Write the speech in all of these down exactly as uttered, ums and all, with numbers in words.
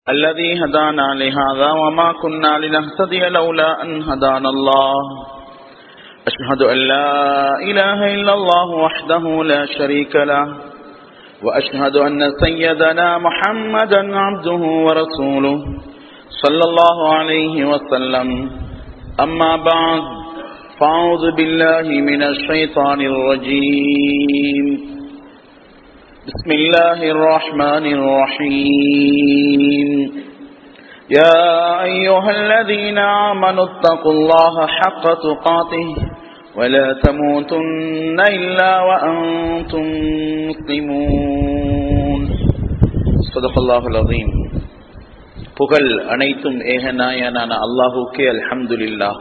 الذي هدانا لهذا وما كنا لنهتدي لولا أن هدانا الله أشهد أن لا إله إلا الله وحده لا شريك له وأشهد أن سيدنا محمدا عبده ورسوله صلى الله عليه وسلم أما بعد فأعوذ بالله من الشيطان الرجيم بسم الله الرحمن الرحيم يا أيها الذين آمنوا اتقوا الله حق تقاته ولا تموتن إلا وأنتم مسلمون صدق الله العظيم. புகழ் அனைத்தும் ஏகநாயனான அல்லாஹுக்கே அல்ஹம்துலில்லாஹ்.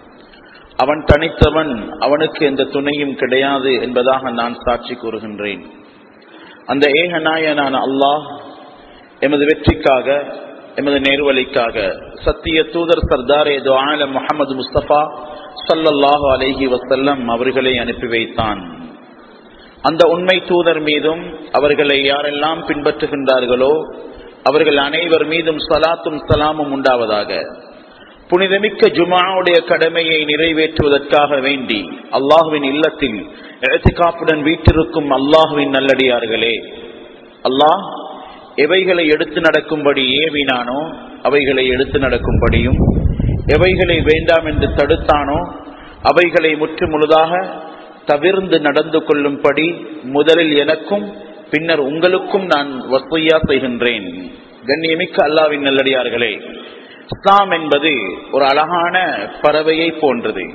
அவன் தனித்தவன், அவனுக்கு எந்த துணையும் கிடையாது என்பதாக நான் சாட்சி கூறுகின்றேன். அந்த ஏகநாயனான அல்லாஹ் எமது வெற்றிக்காக, எமது நேர்வழிக்காக சத்திய தூதர் சர்தாரே தோ ஆலம் முஹம்மது முஸ்தபா ஸல்லல்லாஹு அலைஹி வஸல்லம் அவர்களை அனுப்பி வைத்தான். அந்த உண்மை தூதர் மீதும் அவர்களை யாரெல்லாம் பின்பற்றுகின்றார்களோ அவர்கள் அனைவர் மீதும் ஸலாத்தும் ஸலாமும் உண்டாவதாக. புனிதமிக்க ஜும்ஆவுடைய கடமையை நிறைவேற்றுவதற்காக வேண்டி அல்லாஹ்வின் இல்லத்தில் இஅ்திகாஃபுடன் வீற்றிருக்கும் அல்லாஹ்வின் நல்லடியார்களே, அல்லாஹ் எவைகளை எடுத்து நடக்கும்படி ஏவினானோ அவைகளை எடுத்து நடக்கும்படியும், எவைகளை வேண்டாம் என்று தடுத்தானோ அவைகளை முற்று முழுதாக தவிர்ந்து நடந்து கொள்ளும்படி முதலில் எனக்கும் பின்னர் உங்களுக்கும் நான் வஸியா செய்கின்றேன். கண்ணியமிக்க அல்லாஹ்வின் நல்லடியார்களே, இஸ்லாம் என்பது ஒரு அழகான பறவையை போன்றது.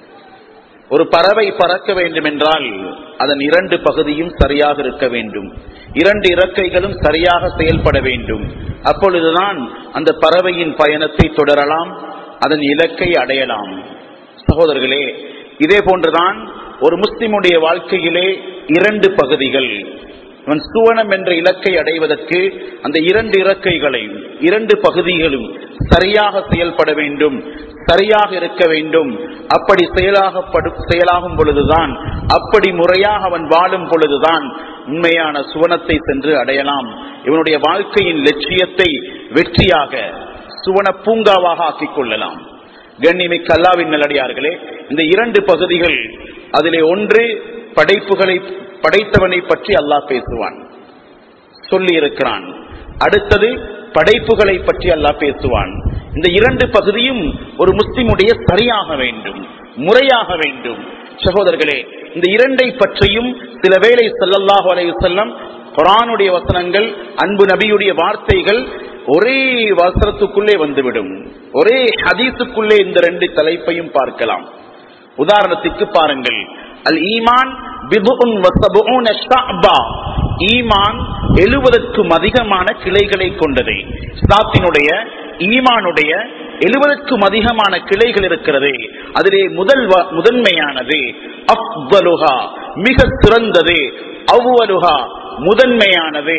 ஒரு பறவை பறக்க வேண்டும் என்றால் அதன் இரண்டு பகுதியும் சரியாக இருக்க வேண்டும், இரண்டு இறக்கைகளும் சரியாக செயல்பட வேண்டும். அப்பொழுதுதான் அந்த பறவையின் பயணத்தை தொடரலாம், அதன் இலக்கை அடையலாம். சகோதரர்களே, இதே போன்றுதான் ஒரு முஸ்லிமுடைய வாழ்க்கையிலே இரண்டு பகுதிகள். அவன் சுவனம் என்ற இலக்கை அடைவதற்கு அந்த இரண்டு இறக்கைகளையும் இரண்டு பகுதிகளும் சரியாக செயல்பட வேண்டும், சரியாக இருக்க வேண்டும். அப்படி செயலாக செயலாகும் பொழுதுதான், அப்படி முறையாக அவன் வாழும் பொழுதுதான் உண்மையான சுவனத்தை சென்று அடையலாம். இவனுடைய வாழ்க்கையின் லட்சியத்தை வெற்றியாக சுவன பூங்காவாக ஆக்கிக் கொள்ளலாம். கண்ணியமிக்க அல்லாஹ்வின் நல்லடியார்களே, இந்த இரண்டு பகுதிகள், அதிலே ஒன்று படைப்புகளை படைத்தவனை பற்றி அல்லாஹ் பேசுவான், சொல்லி இருக்கிறான். அடுத்தது படைப்புகளை பற்றி அல்லாஹ் பேசுவான். இந்த இரண்டு பகுதியும் ஒரு முஸ்லிமுடைய சரியாக வேண்டும், முறையாக வேண்டும். சகோதரர்களே, இந்த இரண்டை பற்றியும் சில வேளை ஸல்லல்லாஹு அலைஹி வஸல்லம் குர்ஆனுடைய வசனங்கள், அன்பு நபியுடைய வார்த்தைகள் ஒரே வசனத்துக்குள்ளே வந்துவிடும், ஒரே ஹதீஸுக்குள்ளே இந்த ரெண்டு தலைப்பையும் பார்க்கலாம். உதாரணத்துக்கு பாருங்கள், அல் ஈமான் பிதுஉன் வ ஸபூன ஷஅபா, ஈமான் எழுபதுக்கும் அதிகமான கிளைகளை கொண்டது. இஸ்லாத்தினுடைய ஈமானுடைய எழுபதுக்கும் அதிகமான கிளைகள் இருக்கிறது. அதிலே முதல் முதன்மையானது அஃதலுஹா, மிக சிறந்தது, அவ்வலுஹா, முதன்மையானது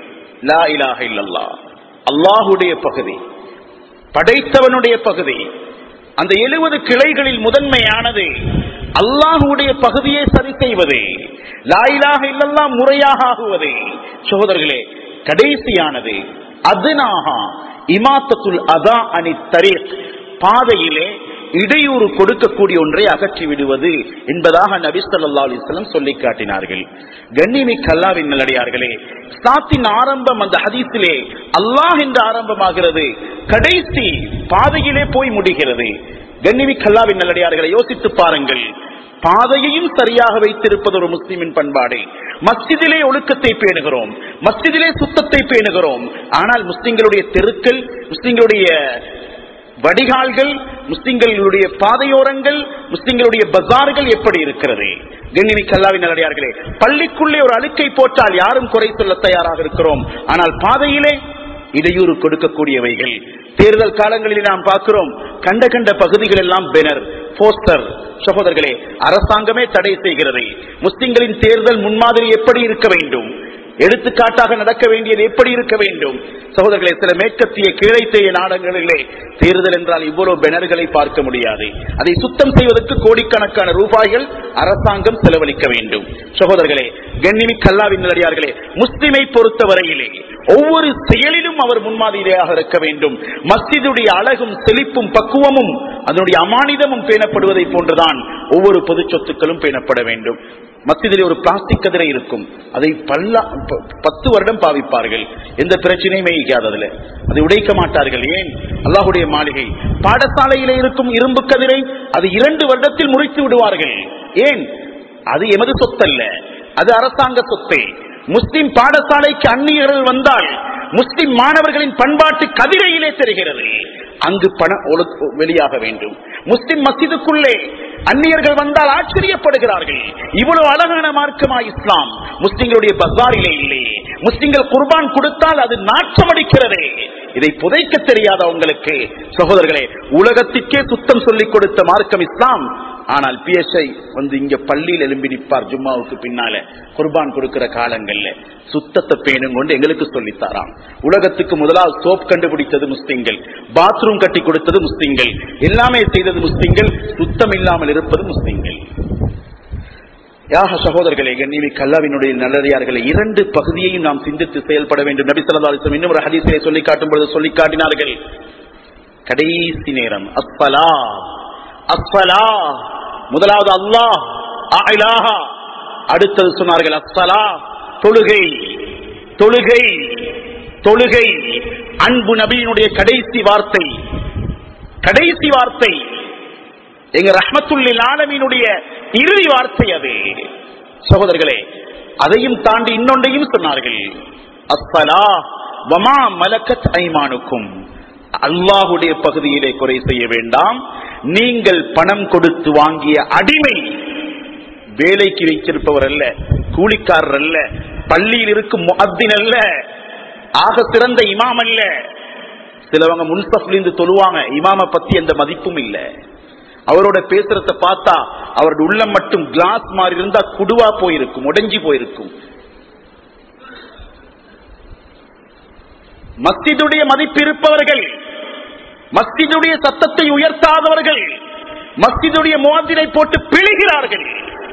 லா இலாஹ இல்லல்லாஹ், அல்லாஹ்வுடைய பகுதி, படைத்தவனுடைய பகுதி. அந்த எழுபது கிளைகளில் முதன்மையானது அல்லாஹ்வுடைய பகுதியை சரி செய்வது, லா இலாஹ இல்லல்லாஹ் முறையாக ஆகுவது. சகோதரர்களே, கடைசியானது அதுனாஹா இமாத்தத்துல் அதா அனி தரீக், பாதையிலே இடையூறு கொடுக்கக்கூடிய ஒன்றை அகற்றி விடுவது என்பதாக நபி ஸல்லல்லாஹு அலைஹி வஸல்லம் சொல்லி காட்டினார்கள். கண்ணியமிக்க அல்லாஹ்வின் நல்லடியார்களே, இஸ்லாத்தின் ஆரம்பம் அந்த ஹதீஸிலே அல்லாஹ் என்று ஆரம்பமாகிறது, கடைசி பாதையிலே போய் முடிகிறது. கண்ணியமிக்க அல்லாஹ்வின் நல்லடியார்களை யோசித்து பாருங்கள். பாதையையும் சரியாக வைத்திருப்பது ஒரு முஸ்லிமின் பண்பாடு. மஸ்ஜிதிலே ஒழுக்கத்தை பேணுகிறோம், மஸ்ஜிதிலே சுத்தத்தை பேணுகிறோம். ஆனால் முஸ்லிம்களுடைய தெருக்கள், முஸ்லிம்களுடைய வடிகால்கள், முஸ்லிம்களுடைய பாதையோரங்கள், முஸ்லிம்களுடைய பஜார்கள் எப்படி இருக்கிறது? கண்ணியமிக்க அல்லாஹ்வின் நல்லடியார்களே, பள்ளிக்குள்ளே ஒரு அழுக்கை போட்டால் யாரும் குறை சொல்ல தயாராக இருக்கிறோம். ஆனால் பாதையிலே இடையூறு கொடுக்கக்கூடியவைகள். தேர்தல் காலங்களில் நாம் பார்க்கிறோம், கண்ட கண்ட பகுதிகள் எல்லாம் பேனர், போஸ்டர். சகோதரர்களே, அரசாங்கமே தடை செய்கிறது. முஸ்லிம்களின் தேர்தல் முன்மாதிரி எப்படி இருக்க வேண்டும்? எடுத்துக்காட்டாக நடக்க வேண்டியது எப்படி இருக்க வேண்டும்? சகோதரர்களே, சில மேற்கத்திய கீழைத்தேய நாடுகளிலே தேர்தல் என்றால் இவ்வளவு பேனர்களை பார்க்க முடியாது. அதை சுத்தம் செய்வதற்கு கோடிக்கணக்கான ரூபாய்கள் அரசாங்கம் செலவழிக்க வேண்டும். சகோதரர்களே, கண்ணிமிக்க அல்லாஹ்வின் நல்லடியார்களே, முஸ்லிமை பொறுத்தவரையிலே ஒவ்வொரு செயலிலும் அவர் முன்மாதிரியாக இருக்க வேண்டும். மஸ்ஜிதுடைய அழகும் செழிப்பும் பக்குவமும் அதனுடைய அமானிதமும் பேணப்படுவதை போன்றுதான் ஒவ்வொரு பொது சொத்துக்களும் பேணப்பட வேண்டும். மஸ்ஜிதிலே ஒரு பிளாஸ்டிக் கதிரை இருக்கும், அதை பல்ல பத்து வருடம் பாவிப்பார்கள், எந்த பிரச்சனையுமே இருக்காததுல அதை உடைக்க மாட்டார்கள். ஏன்? அல்லாஹ்வுடைய மாளிகை. பாடசாலையிலே இருக்கும் இரும்பு கதிரை அது இரண்டு வருடத்தில் முறித்து விடுவார்கள். ஏன்? அது எமது சொத்தல்ல, அது அரசாங்க சொத்தை. முஸ்லிம் பாடசாலைக்கு அந்நியர்கள் வந்தால் முஸ்லிம் மாணவர்களின் பண்பாட்டு கதிரையிலே தெரிகிறது, அங்கு பணம் வெளியாக வேண்டும். முஸ்லிம் மஸ்ஜிதுக்குள்ளே அந்நியர்கள் வந்தால் ஆச்சரியப்படுகிறார்கள், இவ்வளவு அழகான மார்க்கமா இஸ்லாம்? முஸ்லிம்களுடைய பஜாரிலே இல்லை. முஸ்லிம்கள் குர்பான் கொடுத்தால் அது நாற்றம் அடிக்கிறதே. இதை புதைக்க தெரியாத உங்களுக்கு சகோதரர்களே, உலகத்திற்கே சுத்தம் சொல்லிக் கொடுத்த மார்க்கம் இஸ்லாம். ஆனால் பிஎஸ்ஐ வந்து இங்க பள்ளியில் எழும்பி நிற்பார் ஜும்மாவுக்கு பின்னால குர்பான் கொடுக்கிற காலங்கள்ல சுத்தத்தை பேணும் கொண்டு எங்களுக்கு சொல்லித்தாராம். உலகத்துக்கு முதலாவது சோப் கண்டுபிடித்தது முஸ்லிம்கள், பாத்ரூம் கட்டி கொடுத்தது முஸ்லிம்கள், எல்லாமே செய்தது முஸ்லிம்கள், சுத்தம் இல்லாமல் இருப்பது முஸ்லிம்கள். யாக சகோதரர்களே, கண்ணிமிக்க அல்லாஹ்வினுடைய நல்லடியார்களே, இரண்டு பகுதியையும் நாம் சிந்தித்து செயல்பட வேண்டும். நபி ஸல்லல்லாஹு அலைஹி வஸல்லம் இன்னும் ஒரு ஹதீஸிலே சொல்லி காட்டும் பொழுது சொல்லி காட்டினார்கள், கடைசி நேரம் அஸ்ஸலா அஸ்ஸலா, முதலாவது அல்லாஹ் அஇலாஹா, அடுத்தது சொன்னார்கள் அஸ்ஸலா, தொழுகை தொழுகை தொழுகை. அன்பு நபியினுடைய கடைசி வார்த்தை, கடைசி வார்த்தை, எங்க ரஹ்மத்துல் ஆலமீனுடைய இறுதி வார்த்தை அது. சகோதரர்களே, அதையும் தாண்டி இன்னொன்றையும் சொன்னார்கள், அஸ்ஸலா வமா மலக்கத் ஐமானுக்கும், அல்லாஹுடைய பகுதியிலே குறை செய்ய வேண்டாம். நீங்கள் பணம் கொடுத்து வாங்கிய அடிமை, வேலைக்கு வைத்திருப்பவர் அல்ல, கூலிக்காரர் அல்ல, பள்ளியில் இருக்கும் முஅத்தின் அல்ல, ஆக சிறந்த இமாம் அல்ல. சிலவங்க முன்சஃப்லிருந்து தொழுவாங்க, இமாம பத்தி எந்த மதிப்பும் இல்ல. அவரோட பேசுறத பார்த்தா அவருடைய உள்ளம் மட்டும் கிளாஸ் மாதிரி இருந்தா குடுவா போயிருக்கும், உடைஞ்சி போயிருக்கும். மஸ்ஜிதுடைய மதிப்பு இருப்பவர்கள், மஸ்ஜிதுடைய சத்தத்தை உயர்த்தாதவர்கள், மஸ்ஜிதுடைய முஅத்தினை போட்டு பிழிகிறார்கள்.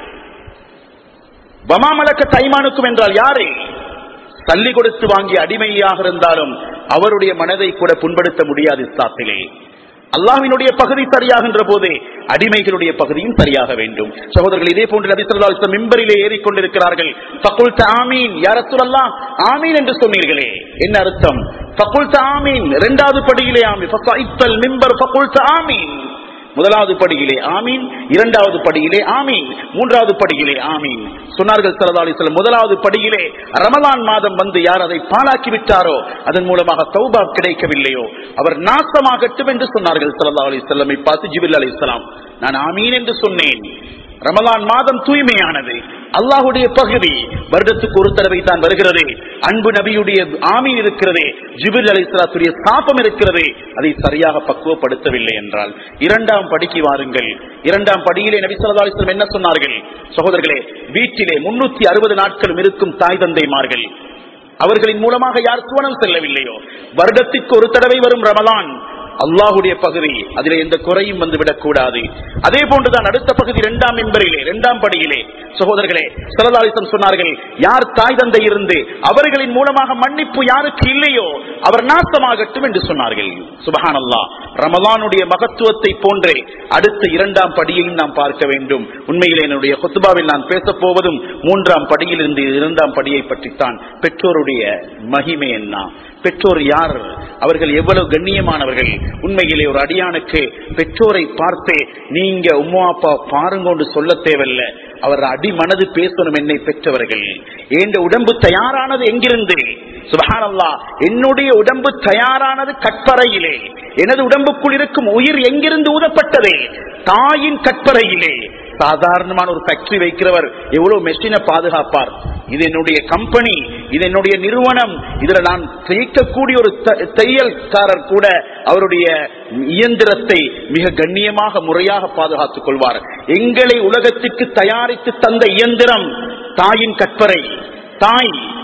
வமாமலக்க தைமானுக்கும் என்றால் யாரு? தள்ளி கொடுத்து வாங்கிய அடிமையாக இருந்தாலும் அவருடைய மனதை கூட புண்படுத்த முடியாது இஸ்லாத்திலே. அல்லாஹ்வினுடைய பகுதி சரியாகின்ற போது அடிமைகளுடைய பகுதியும் சரியாக வேண்டும். சகோதரர்கள், இதே போன்று நபி ஸல்லல்லாஹு அலைஹி வஸல்லம் மிம்பரிலே ஏறிக்கொண்டிருக்கிறார்கள். ஃபகுல்த ஆமீன் யா ரசூலல்லாஹ், ஆமீன் என்று சொன்னீர்களே, என்ன அர்த்தம்? ஃபகுல்த ஆமீன், இரண்டாவது படியிலே ஆமீன். ஃபஸைத்தல் மிம்பர் ஃபகுல்த ஆமீன், முதலாவது படியிலே ஆமீன், இரண்டாவது படியிலே ஆமீன், மூன்றாவது படியிலே ஆமீன் சொன்னார்கள் ஸல்லல்லாஹு அலைஹி வஸல்லம். முதலாவது படியிலே ரமலான் மாதம் வந்து யார் அதை பாழாக்கி விட்டாரோ, அதன் மூலமாக தௌபா கிடைக்கவில்லையோ, அவர் நாசமாகட்டும் என்று சொன்னார்கள் ஸல்லல்லாஹு அலைஹி வஸல்லம். பார்த்து ஜிப்ரீல் அலைஹிஸ்ஸலாம், நான் ஆமீன் என்று சொன்னேன். ரமலான் மாதம் தூய்மையானது, அல்லாஹுடைய பகுதி, வருடத்துக்கு ஒரு தடவை தான் வருகிறது. அன்பு நபியுடைய ஆமீன் இருக்கிறதே, ஜிப்ரீல் அலைஹிஸ்ஸலாத்துடைய சாபம் இருக்கிறதே, அதை சரியாக பக்குவப்படுத்தவில்லை என்றால் இரண்டாம் படிக்கு வாருங்கள். இரண்டாம் படியிலே நபி ஸல்லல்லாஹு அலைஹி வஸல்லம் என்ன சொன்னார்கள்? சகோதரர்களே, வீட்டிலே முன்னூத்தி அறுபது நாட்களும் இருக்கும் தாய் தந்தைமார்கள், அவர்களின் மூலமாக யார் சுவனம் செல்லவில்லையோ, வருடத்திற்கு ஒரு தடவை வரும் ரமலான் அல்லாஹுடைய பகுதி, அதிலே எந்த குறையும் வந்துவிடக் கூடாது. அதே போன்றுதான் அடுத்த பகுதி இரண்டாம் மிம்பரிலே, இரண்டாம் படியிலே சகோதரர்களே ஸல்லல்லாஹு அலைஹி வஸல்லம் சொன்னார்கள், யார் தாய் தந்தை இருந்து அவர்களின் மூலமாக மன்னிப்பு யாருக்கு இல்லையோ அவர் நாசமாகட்டும் என்று சொன்னார்கள். சுப்ஹானல்லாஹ். ரமலானுடைய மகத்துவத்தை போன்றே அடுத்த இரண்டாம் படியையும் நாம் பார்க்க வேண்டும். உண்மையிலே என்னுடைய குத்பாவில் நான் பேசப் போவதும் மூன்றாம் படியில் இருந்து இரண்டாம் படியை பற்றித்தான். பெற்றோருடைய மகிமை என்ன, பெற்றோர் யார், அவர்கள் எவ்வளவு கண்ணியமானவர்கள். உண்மையிலே ஒரு அடியானுக்கு பெற்றோரை பார்த்தே நீங்க உம்மா அப்பா பாருங்கொண்டு சொல்ல தேவையில்லை, அவர் அடி மனது பேசணும். என்னை பெற்றவர்கள், என் உடம்பு தயாரானது எங்கிருந்து? சுப்ஹானல்லாஹ். என்னுடைய உடம்பு தயாரானது கற்பறையிலே. எனது உடம்புக்குள் இருக்கும் உயிர் எங்கிருந்து ஊதப்பட்டது? தாயின் கற்பறையிலே. சாதாரணமான ஒரு ஃபேக்டரி வைக்கிறவர் எவ்வளவு மெஷினை பாதுகாப்பார்? இது என்னுடைய கம்பெனி, இது என்னுடைய நிறுவனம், இதுல நான் செய்யக்கூடிய ஒரு தையல்காரர் கூட அவருடைய இயந்திரத்தை மிக கண்ணியமாக முறையாக பாதுகாத்துக் கொள்வார். எங்களை உலகத்திற்கு தயாரித்து தந்த இயந்திரம் தாயின் கற்பறை. தாய்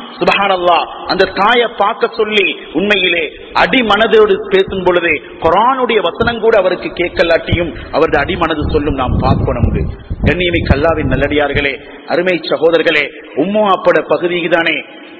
சுப்ஹானல்லாஹ். அந்த தாயை பார்க்க சொல்லி உண்மையிலே அடிமனதோடு பேசும் பொழுது குர்ஆனுடைய வசனம் கூட அவருக்கு கேட்கலாட்டியும் அவரது அடிமனது சொல்லும். நாம் பார்க்கணும். கண்ணியமிக்க அல்லாஹ்வின் நல்லடியார்களே, அருமை சகோதரர்களே, உம்மு அப்பட பகுதிக்கு தானே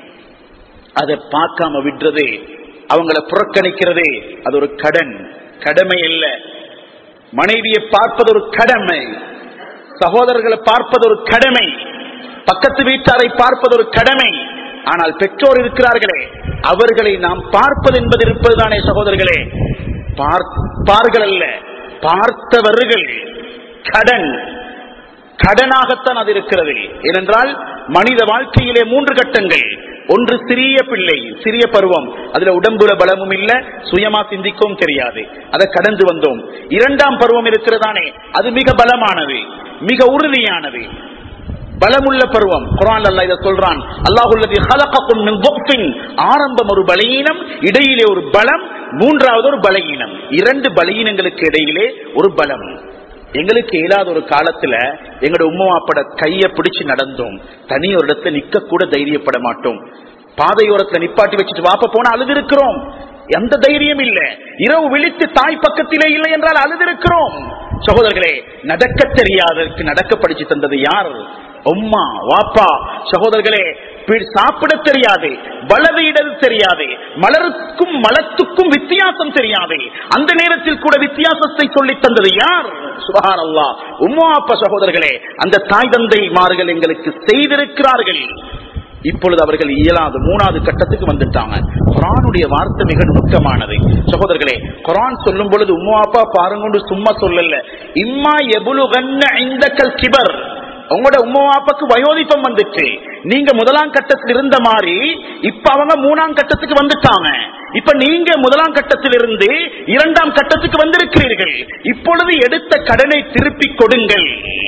அதை பார்க்காம விடுறது, அவங்களை புறக்கணிக்கிறது, அது ஒரு கடன், கடமை அல்ல. மனைவியை பார்ப்பது ஒரு கடமை, சகோதரர்களை பார்ப்பது ஒரு கடமை, பக்கத்து வீட்டாரை பார்ப்பது ஒரு கடமை. ஆனால் பெற்றோர் இருக்கிறார்களே, அவர்களை நாம் பார்ப்பது என்பது இருப்பதுதானே சகோதரர்களே. பார்ப்பார்கள் அல்ல, பார்த்தவர்கள். கடன், கடனாகத்தான் அது இருக்கிறது. ஏனென்றால் மனித வாழ்க்கையிலே மூன்று கட்டங்கள். ஒன்று சிறிய பிள்ளை, சிறிய பருவம், அதுல உடம்புல பலமும் இல்ல, சுயமா சிந்திக்கவும் தெரியாது, அதை கடந்து வந்தோம். இரண்டாம் பருவம் இருக்கிறதானே, அது மிக பலமானது, மிக உறுதியானது, பலமுள்ள பருவம். குர்ஆன் அல்லாஹ் இத சொல்றான், அல்லாஹுல்லதி ஹலககும் மின் துஃபின், ஆரம்பம் ஒரு பலகீனம், இடையிலே ஒரு பலம், மூன்றாவது ஒரு பலகீனம். இரண்டு பலகீனங்களுக்கு இடையிலே ஒரு பலம். எங்களுக்கு இயலாத ஒரு காலத்துல எங்களோட உம்மா அப்பட கைய பிடிச்சு நடந்தோம். தனி ஒரு இடத்துல நிக்க கூட தைரியப்பட மாட்டோம். பாதையோரத்துல நிப்பாட்டி வச்சுட்டு வாப்ப போனா அழுதிருக்கிறோம். எந்த தைரியம் இல்ல. இரவு விழித்து தாய் பக்கத்திலே இல்லை என்றால் அழுதிருக்கிறோம். சகோதரர்களே, நடக்க தெரியாதற்கு நடக்க படிச்சு தந்தது யார்? உம்மா, வாப்பா. சகோதரர்களே, சாப்பிட தெரியாது, வலது இடது தெரியாது, மலருக்கும் மலத்துக்கும் வித்தியாசம் தெரியாது. அந்த நேரத்தில் கூட வித்தியாசத்தை சொல்லி தந்தது யார்? சுப்ஹானல்லாஹ், உம்மா அப்பா. சகோதரர்களே, அந்த தாய் தந்தை மார்கள் எங்களுக்கு செய்திருக்கிறார்கள். இப்பொழுது அவர்கள் இயலாத மூணாவது கட்டத்துக்கு வந்துட்டாங்க. குர்ஆனுடைய வார்த்தை மிக நுட்பமானது சகோதரர்களே. குர்ஆன் சொல்லும் பொழுது உம்மா அப்பா பாருங்க சும்மா சொல்லல. இம்மா யபுலுகன்ன இந்தக்கல் கிபர், உங்களோட உம்மா அப்பாக்கு வயோதிபம் வந்துச்சு. நீங்க முதலாம் கட்டத்தில் இருந்த மாதிரி இப்ப அவங்க மூணாம் கட்டத்துக்கு வந்துட்டாங்க. இப்ப நீங்க முதலாம் கட்டத்தில் இருந்து இரண்டாம் கட்டத்துக்கு வந்திருக்கிறீர்கள். இப்பொழுது எடுத்த கடனை திருப்பி கொடுங்கள்.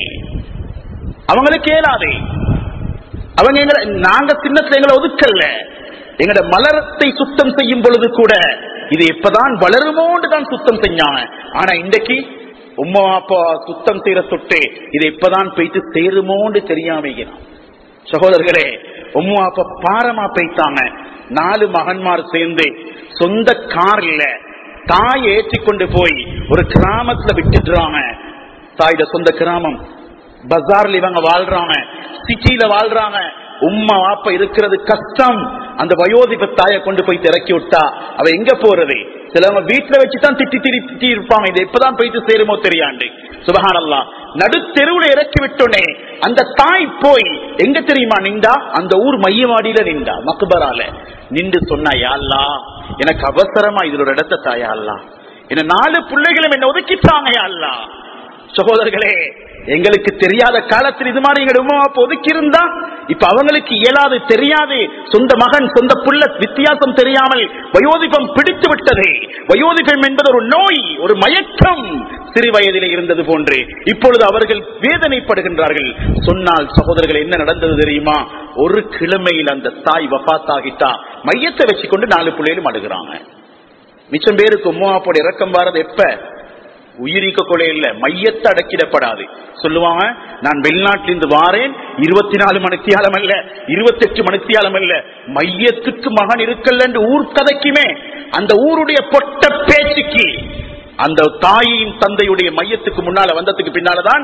அவங்களுக்கு ஏலாதே. அவங்க எங்களை, நாங்க சின்னத்துல எங்களை ஒதுக்கல்ல. எங்களோட மலரத்தை சுத்தம் செய்யும் பொழுது கூட இது எப்பதான் வளருமோன்னு தான் சுத்தம் செஞ்சாங்க. ஆனா இன்றைக்கு உம்மா அப்பா சுத்தம் செய்யற தொட்டு இது எப்பதான் போயிட்டு சேருமோன்னு தெரியாம சகோதரர்களே, உம்மா அப்பா பாரமா போயிட்டாங்க. நாலு மகன்மார் சேர்ந்து சொந்த கார்ல தாய் ஏற்றி கொண்டு போய் ஒரு கிராமத்துல விட்டுடுறாங்க. தாயோட சொந்த கிராமம், பஜார்ல இவங்க வாழ்றாங்க, சிட்டியில வாழ்றாங்க. உம்மா வாப்ப இருக்கிறது கஷ்டம். அந்த வயோதிப தாயை கொண்டு போய் இறக்கி விட்டா அவ எங்க போறது? சிலவங்க வீட்டுல வச்சுதான் திட்டி திட்டி இருப்பாங்க. இது எப்பதான் போயிட்டு சேருமோ தெரியாண்டு. சுப்ஹானல்லாஹ், நடு தெருவுல இறக்கி விட்டோனே அந்த தாய் போய் எங்க தெரியுமா நின்றா? அந்த ஊர் மையவாடியில நின்றா, மக்பரால நின்று சொன்னா, யா அல்லாஹ், எனக்கு அவசரமா இதுல ஒரு இடத்த தாயா அல்லாஹ், என்ன நாலு பிள்ளைகளும் என்ன ஒதுக்கிட்டாங்க யா அல்லாஹ். சகோதரர்களே, எங்களுக்கு தெரியாத காலத்தில் இது மாதிரி எங்க உம்மா அப்பா ஒதுக்கி இருந்தா இப்ப அவங்களுக்கு இயலாது, தெரியாது. சொந்த மகன் சொந்த புள்ள வித்தியாசம் தெரியாமல் வயோதிபம் பிடித்து விட்டது. வயோதிபம் என்பது ஒரு நோய், ஒரு மயக்கம். சிறு வயதிலே இருந்தது போன்று இப்பொழுது அவர்கள் வேதனைப்படுகின்றார்கள். சொன்னால் சகோதரர்கள் என்ன நடந்தது தெரியுமா? ஒரு கிழமையில் அந்த தாய் வஃபாத்தாகிட்டா, மையத்தை வச்சுக்கொண்டு நாலு பிள்ளைகளும் அழுகிறாங்க. மிச்சம் பேருக்கு உம்மா அப்போட இறக்கம் வாரது எப்ப? உயிரிக்க கொலை இல்ல, மையத்தை அடக்கிடப்படாது. சொல்லுவாங்க, நான் வெளிநாட்டிலிருந்து வாரேன், இருபத்தி நாலு மணித்தியாலம் அல்ல, இருபத்தி எட்டு மணித்தியாலம் அல்ல, மையத்துக்கு மகன் இருக்கல்ல என்று ஊர் கதைக்குமே. அந்த ஊருடைய பொட்ட பேச்சுக்கு அந்த தாயின் தந்தையுடைய மையத்துக்கு முன்னால வந்ததுக்கு பின்னாலதான்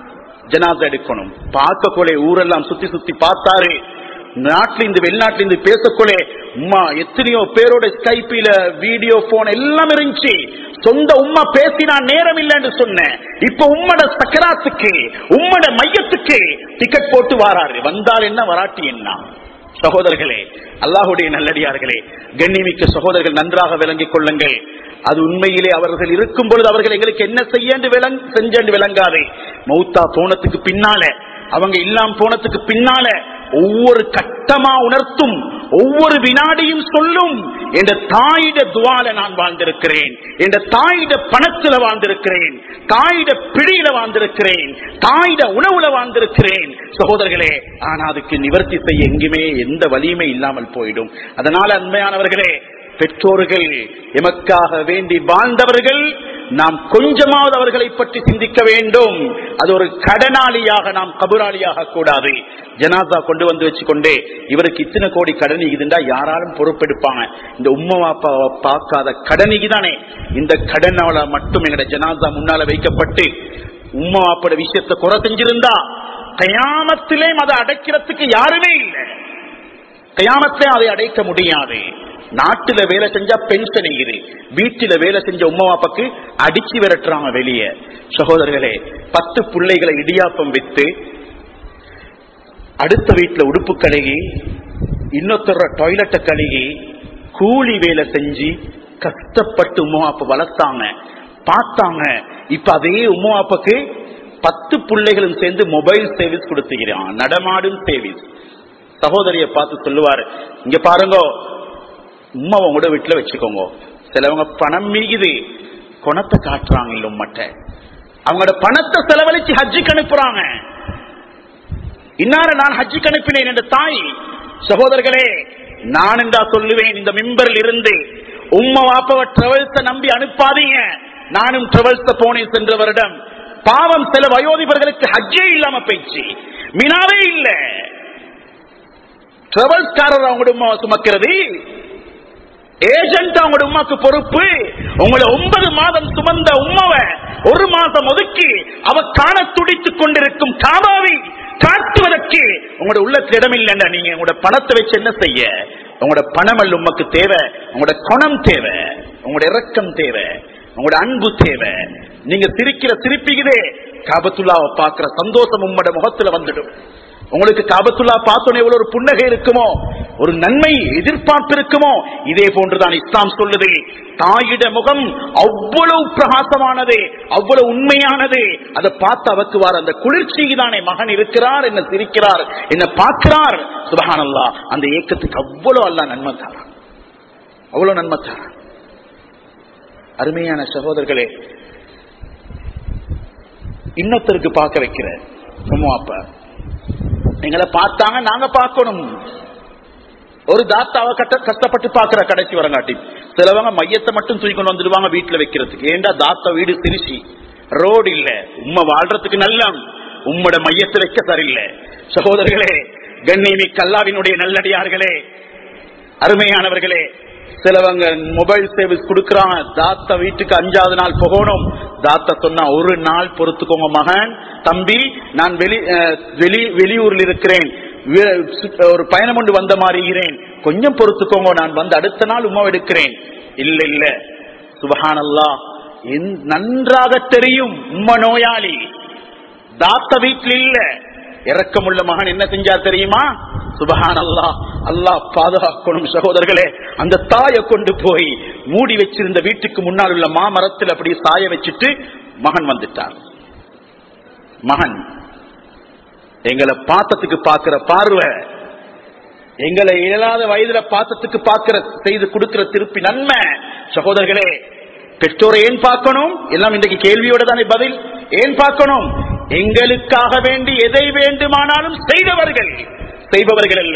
ஜனாசா எடுக்கணும். பார்க்க கொலை ஊரெல்லாம் சுத்தி சுத்தி பார்த்தாரு. நாட்டிலிருந்து வெளிநாட்டிலிருந்து பேசக்கொள்ளே உம்மா எத்தனையோ பேரோட ஸ்கைப்பில வீடியோ போன் எல்லாம் இருந்துச்சு. சொந்த உம்மா பேசினா நேரம் இல்லைன்னு சொன்னேன். இப்ப உம்மட சக்கராத்துக்கு உம்மட மையத்துக்கு டிக்கெட் போட்டு வாராரு. வந்தால் என்ன, வராட்டி என்ன? சகோதரர்களே, அல்லாஹுடைய நல்லடியார்களே, கண்ணியமிக்க சகோதரர்கள், நன்றாக விளங்கிக் கொள்ளுங்கள். அது உண்மையிலே அவர்கள் இருக்கும் பொழுது அவர்கள் எங்களுக்கு என்ன செய்ய செஞ்சு விளங்காதே. மௌத்தா போனதுக்கு பின்னால, அவங்க இல்லாம போனதுக்கு பின்னால ஒவ்வொரு கட்டமா உணர்த்தும், ஒவ்வொரு வினாடியும் சொல்லும், என்ற தாயிட துவால நான் வாழ்ந்திருக்கிறேன், என்ற தாயிட பணத்துல வாழ்ந்திருக்கிறேன், தாயிட பிடியில வாழ்ந்திருக்கிறேன், தாயிட உணவுல வாழ்ந்திருக்கிறேன். சகோதரர்களே, ஆனா அதுக்கு நிவர்த்தி செய்ய எங்குமே எந்த வலியுமே இல்லாமல் போயிடும். அதனால அன்மையானவர்களே, பெற்றோர்கள் எமக்காக வேண்டி வாழ்ந்தவர்கள், நாம் கொஞ்சமாவது அவர்களை பற்றி சிந்திக்க வேண்டும். அது ஒரு கடனாளியாக நாம் கபராளியாக கூடாது. ஜனாசா கொண்டு வந்து வச்சுக்கொண்டே இவருக்கு இத்தனை கோடி கடன் இருக்குதுண்டா யாராலும் பொறுப்பெடுப்பாங்க. இந்த உம்மா பாப்பாவை பார்க்காத கடனிக்கு தானே இந்த கடனால மட்டும் எங்கட ஜனாசா முன்னால வைக்கப்பட்டு உம்மா பாப்போட விஷயத்தை குறை செஞ்சிருந்தா கயாமத்திலே அதை அடைக்கிறதுக்கு யாருமே இல்லை. கயாமத்திலே அதை அடைக்க முடியாது. நாட்டுல வேலை செஞ்சா பென்ஷன் இருக்குது, வீட்டில வேலை செஞ்ச உம்மா பாப்பாக்கு அடிச்சு விரட்டுறாங்க வெளியே. சகோதரர்களே, பத்து பிள்ளைகளை இடியாப்பம் வித்து அடுத்த வீட்டுல உடுப்பு கழுகி இன்னொருத்தர டாய்லெட்டை கழுகி கூலி வேலை செஞ்சு கஷ்டப்பட்டு உம்மா பாப்பா வளர்த்தாங்க, பார்த்தாங்க. இப்ப அதே உம்மா பாப்பாக்கு பத்து பிள்ளைகளும் சேர்ந்து மொபைல் சர்வீஸ் கொடுத்துக்கிறான், நடமாடும் சர்வீஸ். சகோதரிய பார்த்து சொல்லுவாரு, இங்க பாருங்க உம்மா உங்களோட வீட்டுல வச்சுக்கோங்க. சிலவங்க பணம் மீகுது குணத்தை காட்டுறாங்க இல்ல உம்மட்ட, அவங்களோட பணத்தை செலவழிச்சு ஹஜ்ஜுக்கு அனுப்புறாங்க. இன்னார நான் ஹஜ்ஜுக்கு அனுப்பினேன் என்ற தாய். சகோதரர்களே, நான் என்றா சொல்லுவேன் இந்த மிம்பரில் இருந்து, உம்மா வாப்பவ டிராவல்ஸ நம்பி அனுப்பாதீங்க. நானும் டிராவல்ஸ போனேன் சென்ற வருடம். பாவம், சில வயோதிபர்களுக்கு ஹஜ்ஜே இல்லாம போயிடுச்சு, மினாவே இல்ல. டிராவல்ஸ்காரர் அவங்களோட உம்மாவை சுமக்கிறது, ஏஜென்ட் அவங்களோட உமாக்கு பொறுப்பு. உங்களை ஒன்பது மாதம் சுமந்த உம்மாவை ஒரு மாதம் ஒதுக்கி அவ காண துடித்துக் கொண்டிருக்கும் காபாவை காட்டுவதற்கு உங்களோட உள்ளத்துல இடமில்லை. நீங்க உங்களோட பணத்தை வச்சு என்ன செய்ய? உங்களோட பணம் அல்ல உமக்கு தேவை, உங்களோட குணம் தேவை, உங்களோட இரக்கம் தேவை, உங்களோட அன்பு தேவை. நீங்க சிரிக்கிற சிரிப்பிக்குதே காபத்துல்லாவை பார்க்கிற சந்தோஷம் உம்மோட முகத்துல வந்துடும். உங்களுக்கு காபத்துல்லா பார்த்தோன்னே எவ்வளவு ஒரு புன்னகை இருக்குமோ, ஒரு நன்மை எதிர்பார்ப்பு இருக்குமோ, இதே போன்றுதான் இஸ்லாம் சொல்லுது. தாயிட முகம் அவ்வளவு பிரகாசமானது, அவ்வளவு உண்மையானது. அதை பார்த்து அவருக்கு வார அந்த குளிர்ச்சிக்கு தானே மகன் இருக்கிறார், என்ன சிரிக்கிறார், என்ன பார்க்கிறார். சுப்ஹானல்லாஹ், அந்த ஏக்கத்துக்கு அவ்வளவு அல்லாஹ் நன்மை தாரான், அவ்வளவு நன்மை தாரான். அருமையான சகோதரர்களே, இன்னொருத்தருக்கு பார்க்க வைக்கிற உம்மா அப்பா எங்களை பார்த்தாங்க, நாங்க பார்க்கணும். ஒரு தாத்தாவை கட்ட கஷ்டப்பட்டு பாக்குற கடைசி வரங்காட்டி சிலவங்க மையத்தை மட்டும் தூக்கி கொண்டு வந்துடுவாங்க வீட்டுல வைக்கிறதுக்கு. ஏண்டா தாத்தா வீடு திருச்சி, ரோடு இல்ல, உம்மை வாழ்றதுக்கு நல்ல உம்மோட மையத்தை வைக்க சரியில்லை. சகோதரர்களே, கண்ணியமி கல்லாவினுடைய நல்லடியார்களே, அருமையானவர்களே, சிலவங்க மொபைல் சர்வீஸ் கொடுக்கறாங்க. தாத்தா வீட்டுக்கு அஞ்சாவது நாள் போகணும். தாத்தா சொன்னா ஒரு நாள் பொறுத்துக்கோங்க மகன், தம்பி நான் வெளி வெளி வெளியூர்ல இருக்கிறேன், ஒரு பயணம் கொண்டு வந்த மாதிரிகிறேன், கொஞ்சம் பொறுத்துக்கோங்க, நான் வந்து அடுத்த நாள் உம்மா எடுக்கிறேன். இல்ல இல்ல, சுப்ஹானல்லாஹ், நன்றாக தெரியும் உம்மா நோயாளி, தாத்தா வீட்டில் இல்ல. இரக்கமுள்ள மகன் என்ன செஞ்சார் தெரியுமா? சுப்ஹானல்லாஹ், அல்லாஹ் பாதுகாக்கணும். சகோதரர்களே, அந்த தாயை கொண்டு போய் மூடி வச்சிருந்த வீட்டுக்கு முன்னால் உள்ள மாமரத்தில் அப்படி சாய வச்சுட்டு மகன் வந்துட்டார். மகன் எங்களை பாத்தத்துக்கு பாக்குற பார்வை, எங்களை இயலாத வயதுல பாத்தத்துக்கு பாக்குற செய்து கொடுக்கிற திருப்பி நன்மை. சகோதரர்களே, பெற்றோரை ஏன் பார்க்கணும்? எல்லாம் இன்றைக்கு கேள்வியோட தானே பதில். ஏன் பார்க்கணும்? எங்களுக்காக வேண்டி எதை வேண்டுமானாலும் செய்தவர்கள், செய்பவர்கள் அல்ல.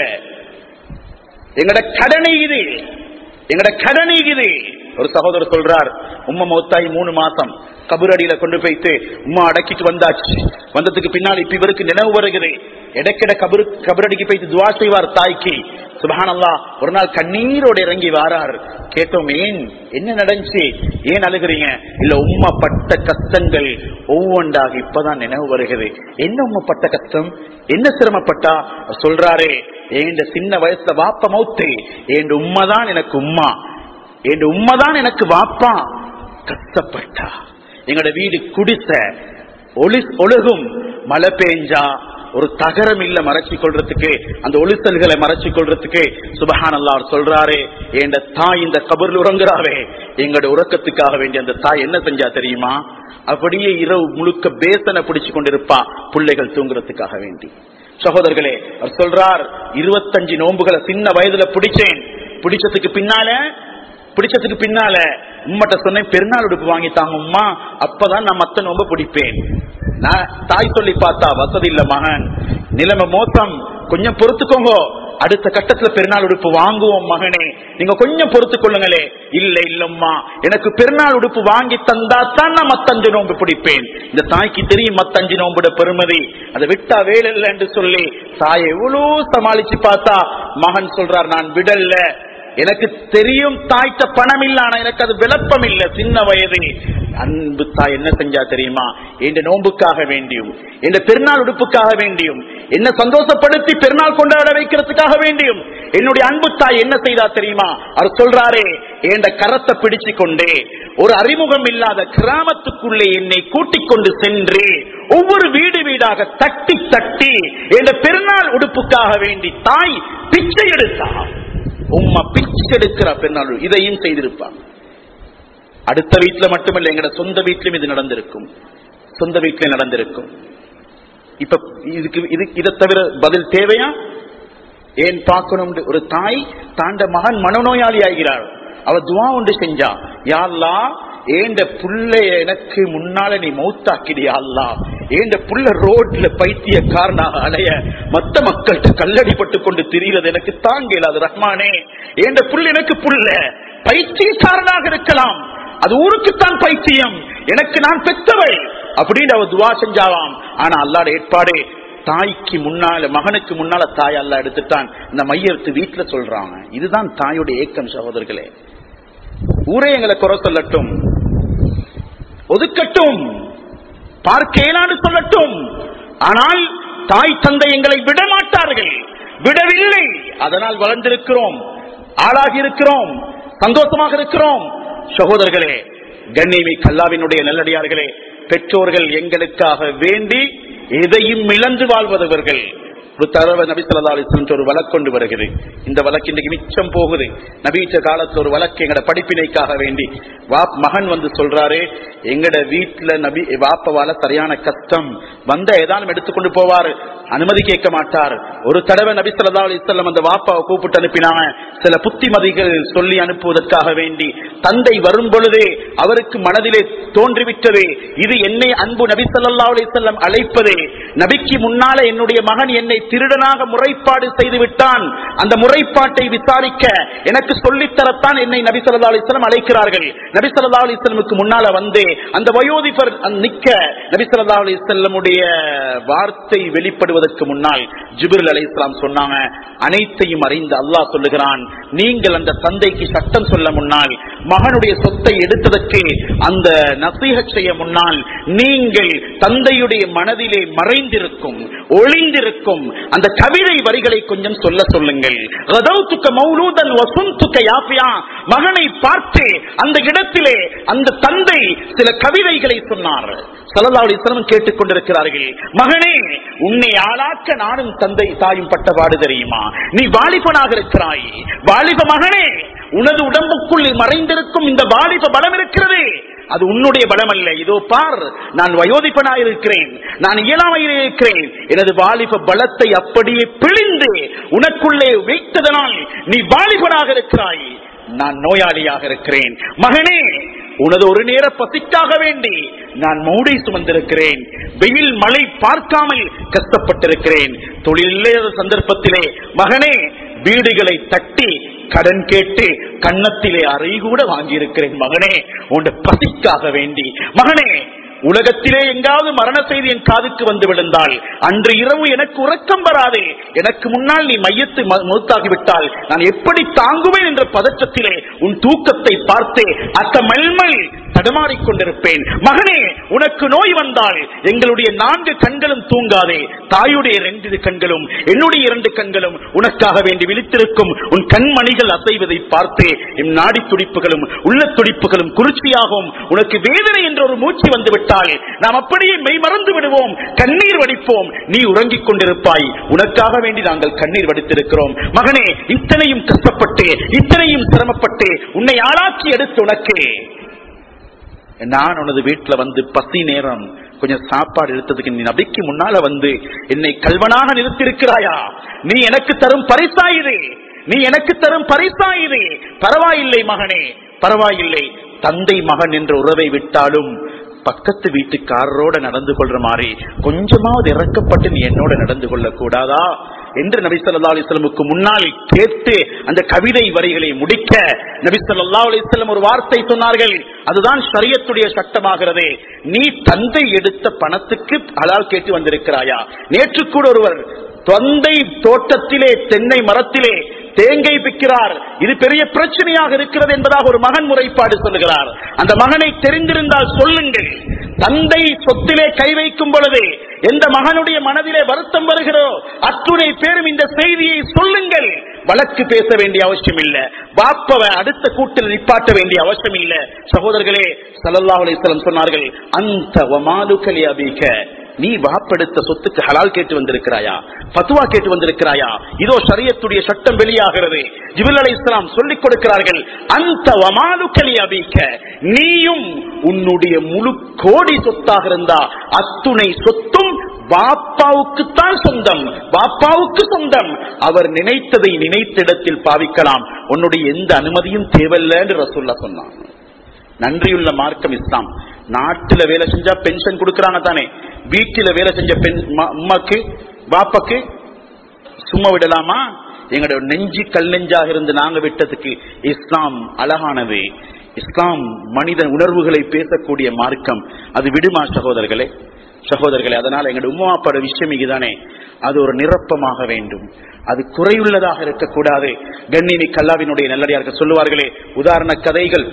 எங்கட கடனை இது, எங்கட கடனை இது. ஒரு சகோதரர் சொல்றார், உம்மா மௌத்தாய் மூணு மாசம் கபரடியில கொண்டு போயிட்டு உம்மா அடக்கிட்டு வந்தாச்சு. வந்ததுக்கு பின்னால் இப்ப இவருக்கு நினைவு வருகிறது. இடைக்கிட கபரு கபரடிக்கு போயிட்டு துவா செய்வார் தாய்க்கு. சுப்ஹானல்லாஹ், ஒரு நாள் கண்ணீரோடு இறங்கி வாரார். கேட்டோம், ஏன் என்ன நடந்துச்சு, ஏன் அழுகிறீங்க? இல்ல, உம்மா பட்ட கஷ்டங்கள் ஒவ்வொன்றாக இப்பதான் நினைவு வருகிறது. என்ன உம்மா பட்ட கஷ்டம், என்ன சிரமப்பட்டா? சொல்றாரே, என் சின்ன வயசுல வாப்ப மௌத்து, என் உம்மாதான் எனக்கு உம்மா, என் உம்மாதான் எனக்கு வாப்பா. கஷ்டப்பட்டா. எங்களோட வீடு குடிச ஒளி ஒழுகும், மழை பெஞ்சா ஒரு தகரம் இல்ல மறைச்சு கொள்றதுக்கு, அந்த ஒளிசல்களை மறைச்சு கொள்றதுக்கு. சுப்ஹானல்லாஹ் சொல்றாரே, என் தாய் இந்த கபர்ல உறங்குறாவே, எங்களோட உறக்கத்துக்காக வேண்டிய அந்த தாய் என்ன செஞ்சா தெரியுமா? அப்படியே இரவு முழுக்க பேசனை பிடிச்சு கொண்டிருப்பா, பிள்ளைகள் தூங்குறதுக்காக வேண்டி. சகோதரர்களே, அவர் சொல்றார், இருபத்தஞ்சு நோன்புகளை சின்ன வயதுல பிடிச்சேன். பிடிச்சதுக்கு பின்னால பிடிச்சதுக்கு பின்னால உம்மட்ட சொன்னேன், பெருநாள் உடுப்பு வாங்கித்தாங்க உம்மா, அப்பதான் நான் மத்த நோம்ப பிடிப்பேன். நான் தாய் சொல்லி பார்த்தா, வசதி இல்ல மகன், நிலைமை மோசம், கொஞ்சம் பொறுத்துக்கோங்க, அடுத்த கட்டத்துல பெருநாள் உடுப்பு வாங்குவோம் மகனே, நீங்க கொஞ்சம் பொறுத்து கொள்ளுங்களே. இல்ல இல்லம்மா, எனக்கு பெருநாள் உடுப்பு வாங்கி தந்தா தான் நான் மத்தஞ்சு நோன்பு பிடிப்பேன். இந்த தாய்க்கு தெரியும் மத்தஞ்சு நோன்புட பெருமதி, அதை விட்டா வேலை இல்லை என்று சொல்லி தாயை எவ்வளவு சமாளிச்சு பார்த்தா மகன் சொல்றார், நான் விடல்ல, எனக்கு தெரியும் தாய்த்த பணம் இல்ல, ஆனா எனக்கு அது விளப்பம் இல்ல, சின்ன வயது. அன்பு தாய் என்ன செஞ்சா தெரியுமா? என் நோன்புக்காக வேண்டியும் என் பெருநாள் உடுப்புக்காக வேண்டியும் என்ன சந்தோஷப்படுத்தி பெருநாள் கொண்டாட வைக்கிறதுக்காக வேண்டியும் என்னுடைய அன்பு தாய் என்ன செய்தா தெரியுமா? அவர் சொல்றாரே, என் கரத்தை பிடிச்சு கொண்டே ஒரு அறிமுகம் இல்லாத கிராமத்துக்குள்ளே என்னை கூட்டிக் கொண்டு சென்று ஒவ்வொரு வீடு வீடாக தட்டி தட்டி என் பெருநாள் உடுப்புக்காக வேண்டி தாய் பிச்சை எடுத்தார். உம்மா பிச்சை எடுக்கிற பெருநாள் இதையும் செய்திருப்பாங்க. அடுத்த வீட்டுல மட்டுமல்ல, எங்கட சொந்த வீட்டிலும் இது நடந்திருக்கும், சொந்த வீட்டில நடந்திருக்கும். இப்ப இதுக்கு இது இதை தவிர பதில் தேவையா? ஏன் பார்க்கணும்? ஒரு தாய் தாண்ட மகன் மனநோயாளி ஆகிறார், அவ துவா ஒன்று செஞ்சா, யா அல்லாஹ் ஏண்ட புள்ளைய எனக்கு முன்னால நீ மௌத்தாக்கிடியா அல்லாஹ், ஏண்ட புள்ள ரோட்ல பைத்தியக்காரனாக அலைய மத்த மக்கள்கிட்ட கல்லடிப்பட்டு கொண்டு திரிகிறது எனக்கு தாங்க இயலாது ரஹ்மானே, ஏண்ட புள்ள எனக்கு புள்ள பைத்தியக்காரனாக இருக்கலாம், அது ஊருக்குத்தான் பைத்தியம், எனக்கு நான் பெற்றவை அப்படின்னு அவ துவா செஞ்சாவாம். ஆனா அல்லாஹ்வுடைய ஏற்பாடு, தாய்க்கு முன்னால மகனுக்கு முன்னால தாய் அல்லாஹ் எடுத்துட்டான். இந்த மையத்து வீட்டுல சொல்றாங்க. இதுதான் தாயுடைய ஏக்கம் சகோதரர்களே. ஊரே எங்களை குறை சொல்லட்டும், ஒதுக்கட்டும், பார்க்கலான்னு சொல்லட்டும், ஆனால் தாய் தந்தை எங்களை விட மாட்டார்கள், விடவில்லை. அதனால் வளர்ந்திருக்கிறோம், ஆளாகி இருக்கிறோம், சந்தோஷமாக இருக்கிறோம். சகோதரர்களே, கண்ணியமிக்க அல்லாஹ்வினுடைய நல்லடியார்களே, பெற்றோர்கள் எங்களுக்காக வேண்டி எதையும் இழந்து வாழ்வதவர்கள். ஒரு தடவை நபி ஸல்லல்லாஹு அலைஹி வஸல்லம் ஒரு வழக்கு கொண்டு வருகிறது. இந்த வழக்கு இன்றைக்கு மிச்சம் போகுது. நபீச்ச காலத்துல ஒரு வழக்கு எங்கட படிப்பினைக்காக வேண்டி வாப் மகன் வந்து சொல்றாரு, எங்கட வீட்டுல நபி வாப்பவால சரியான கஷ்டம் வந்த ஏதானும் எடுத்துக்கொண்டு போவார், அனுமதி கேட்க மாட்டார். ஒரு தடவை நபி ஸல்லல்லாஹு அலைஹி வஸல்லம் அந்த வாப்பாவை கூப்பிட்டு அனுப்பினாங்க. சில புத்திமதிகள் சொல்லி அனுப்புவதற்காக வேண்டி தந்தை வரும் பொழுதே அவருக்கு மனதிலே தோன்றிவிட்டது, இது என்னை அன்பு நபி ஸல்லல்லாஹு அலைஹி வஸல்லம் அழைப்பது, நபிக்கு முன்னால என்னுடைய மகன் என்னை திருடனாக முறைப்பாடு செய்து விட்டான், அந்த முறைப்பாட்டை விசாரிக்க எனக்கு சொல்லித்தரத்தான் என்னை நபி ஸல்லல்லாஹு அலைஹி வஸல்லம் அழைக்கிறார்கள். நபி ஸல்லல்லாஹு அலைஹி வஸல்லமுக்கு முன்னால வந்து அந்த வயோதிபர் நிக்க நபி ஸல்லல்லாஹு அலைஹி வஸல்லமுடைய வார்த்தை வெளிப்படுவதற்கு முன்னால் ஜிப்ரீல் அலைஹிஸ்ஸலாம் சொன்னாங்க, அனைத்தையும் அறிந்த அல்லாஹ் சொல்லுகிறான், நீங்கள் அந்த தந்தைக்கு சட்டம் சொல்ல முன்னால், மகனுடைய சொத்தை எடுத்ததற்கு அந்த நசீஹத் செய்ய முன்னால், நீங்கள் தந்தையுடைய மனதிலே மறைந்திருக்கும் ஒளிந்திருக்கும் அந்த கவிதை வரிகளை கொஞ்சம் சொல்ல சொல்லுங்கள். மகனை பார்த்து அந்த இடத்திலே அந்த தந்தை சில கவிதைகளை சொன்னார். ஸல்லல்லாஹு அலைஹி வஸல்லம் கேட்டுக் கொண்டிருக்கிறார்கள். மகனே, உன்னை ஆளாக்க நானும் தந்தை தாயும் பட்டபாடு தெரியுமா? நீ வாலிபனாக இருக்கிறாய், வாலிப மகனே, உனது உடம்புக்குள் மறைந்திருக்கும் இந்த வாலிப பலம் இருக்கிறது, அது உன்னுடைய பலம் அல்ல. இதோ பார், நான் வயோதிபனாக இருக்கிறேன், நான் இயலாமையில் இருக்கிறேன், எனது வாலிப பலத்தை அப்படியே பிழிந்து உனக்குள்ளே வைத்ததனால் நீ வாலிபனாக இருக்கிறாய், நான் நோயாளியாக இருக்கிறேன். மகனே, உனது ஒரு நேர பசிக்காக வேண்டி நான் மூடை சுமந்திருக்கிறேன், வெயில் மழை பார்க்காமல் கஷ்டப்பட்டிருக்கிறேன், தொழில் சந்தர்ப்பத்திலே மகனே வீடுகளை தட்டி கடன் கேட்டு கன்னத்திலே அறை கூட வாங்கியிருக்கிறேன். மகனே, உன் பசிக்காக வேண்டி. மகனே, உலகத்திலே எங்காவது மரண செய்தி என் காதுக்கு வந்து விழுந்தால் அன்று இரவு எனக்கு உறக்கம் வராது, எனக்கு முன்னால் நீ மையத்து மௌத்தாகிவிட்டால் நான் எப்படி தாங்குவேன் என்ற பதற்றத்திலே உன் தூக்கத்தை பார்த்து அத்த மெல்மல் தடுமாறிக்கொண்டிருப்பேன். மகனே, உனக்கு நோய் வந்தால் எங்களுடைய நான்கு கண்களும் தூங்காதே, தாயுடைய இரண்டு கண்களும் என்னுடைய இரண்டு கண்களும் உனக்காக வேண்டி விழித்திருக்கும். உன் கண்மணிகள் அசைவதை பார்த்து என் நாடி துடிப்புகளும் உள்ள துடிப்புகளும் குளிர்ச்சியாகும். உனக்கு வேதனை என்ற ஒரு மூச்சு வந்துவிட்டால் நாம் அப்படியே மெய் மறந்து விடுவோம், கண்ணீர் வடிப்போம், நீ உறங்கிக் கொண்டிருப்பாய், உனக்காக வேண்டி நாங்கள் கண்ணீர் வடித்திருக்கிறோம். மகனே, இத்தனையும் கஷ்டப்பட்டு இத்தனையும் சிரமப்பட்டு உன்னை ஆளாக்கி எடுத்து உனக்கு நான் உனது வீட்டுல வந்து பசி நேரம் கொஞ்சம் சாப்பாடு எடுத்ததுக்கு நீ நபிக்கு முன்னால வந்து என்னை கல்வனாக நிறுத்திருக்கிறாயா? நீ எனக்கு தரும் பரிசாயுது, நீ எனக்கு தரும் பரிசாயுது. பரவாயில்லை மகனே, பரவாயில்லை. தந்தை மகன் என்ற உறவை விட்டாலும் பக்கத்து வீட்டுக்காரரோட நடந்து கொள்ற மாதிரி கொஞ்சமாவது இறக்கப்பட்டு நீ என்னோட நடந்து கொள்ள கூடாதா என்று நபி ஸல்லல்லாஹு அலைஹி வஸல்லமுக்கு முன்னால் கேட்டு அந்த கவிதை வரிகளை முடிக்க நபி ஸல்லல்லாஹு அலைஹி வஸல்லம் ஒரு வார்த்தை சொன்னார்கள். அதுதான் ஷரியத்துடைய சட்டமாகிறது. நீ தந்தை எடுத்த பணத்துக்கு ஹலால் கேட்டு வந்திருக்கிறாயா? நேற்று கூட ஒருவர் தொந்தை தோட்டத்திலே தென்னை மரத்திலே தேங்காய் பிக்கிறார். இது பெரிய பிரச்சனையாக இருக்கிறது என்பதாக ஒரு மகன் முறைப்பாடு சொல்லுகிறார். அந்த மகனை தெரிந்திருந்தால் சொல்லுங்கள். தந்தை சொத்திலே கை வைக்கும் பொழுது எந்த மகனுடைய மனதிலே வருத்தம் வருகிறோ அத்துணை பேரும் இந்த செய்தியை சொல்லுங்கள். வழக்கு பேச வேண்டிய அவசியம் இல்ல, பாப்பவ அடுத்த கூட்டில் நிப்பாட்ட வேண்டிய அவசியம் இல்ல. சகோதரர்களே, ஸல்லல்லாஹு அலைஹி வஸல்லம் சொன்னார்கள், அந்த வமாலுக லி அபீக, நீ வாப்பெடுத்த சொத்துக்கு ஹலால் கேட்டு வந்திருக்கிறாயா? ஃபத்வா கேட்டு வந்திருக்கிறாயா? இதோ ஷரியத்துடைய சட்டம் வெளியாகிறது. ஜிப்ரீல் அலைஹிஸ்ஸலாம் சொல்லிக் கொடுக்கிறார்கள், அந்த வமாலுக லி அபீக, நீயும் உன்னுடைய முழு கோடி சொத்தாக இருந்தா அத்துணை சொத்தும் பாப்பாவுக்குத்தான் சொந்தம், பாப்பாவுக்கு சொந்தம். அவர் நினைத்ததை நினைத்த இடத்தில் பாவிக்கலாம். உன்னுடைய எந்த அனுமதியும் தேவையில்லை என்று ரசூலுல்லாஹ் சொன்னார். நன்றியுள்ள மார்க்கம் இஸ்லாம். நாட்டுல வேலை செஞ்சா பென்ஷன் கொடுக்கறாங்க தானே, வீட்டில வேலை செஞ்ச பெண் அம்மாக்கு பாப்பாக்கு சும்மா விடலாமா? எங்களுடைய நெஞ்சி கல் நெஞ்சாக இருந்து நாங்க விட்டதுக்கு இஸ்லாம் அழகானது. இஸ்லாம் மனித உணர்வுகளை பேசக்கூடிய மார்க்கம். அது விடுமா சகோதரர்களே? சகோதரர்களே, அதனால எங்களுடைய உம்மா அப்பாட விஷயம் இதுதானே, அது ஒரு நிரப்பமாக வேண்டும், அது குறையுள்ளதாக இருக்கக்கூடாது. கண்ணினி கல்லாவினுடைய நல்லடியார்கள் சொல்லுவார்களே, உதாரண கதைகள்.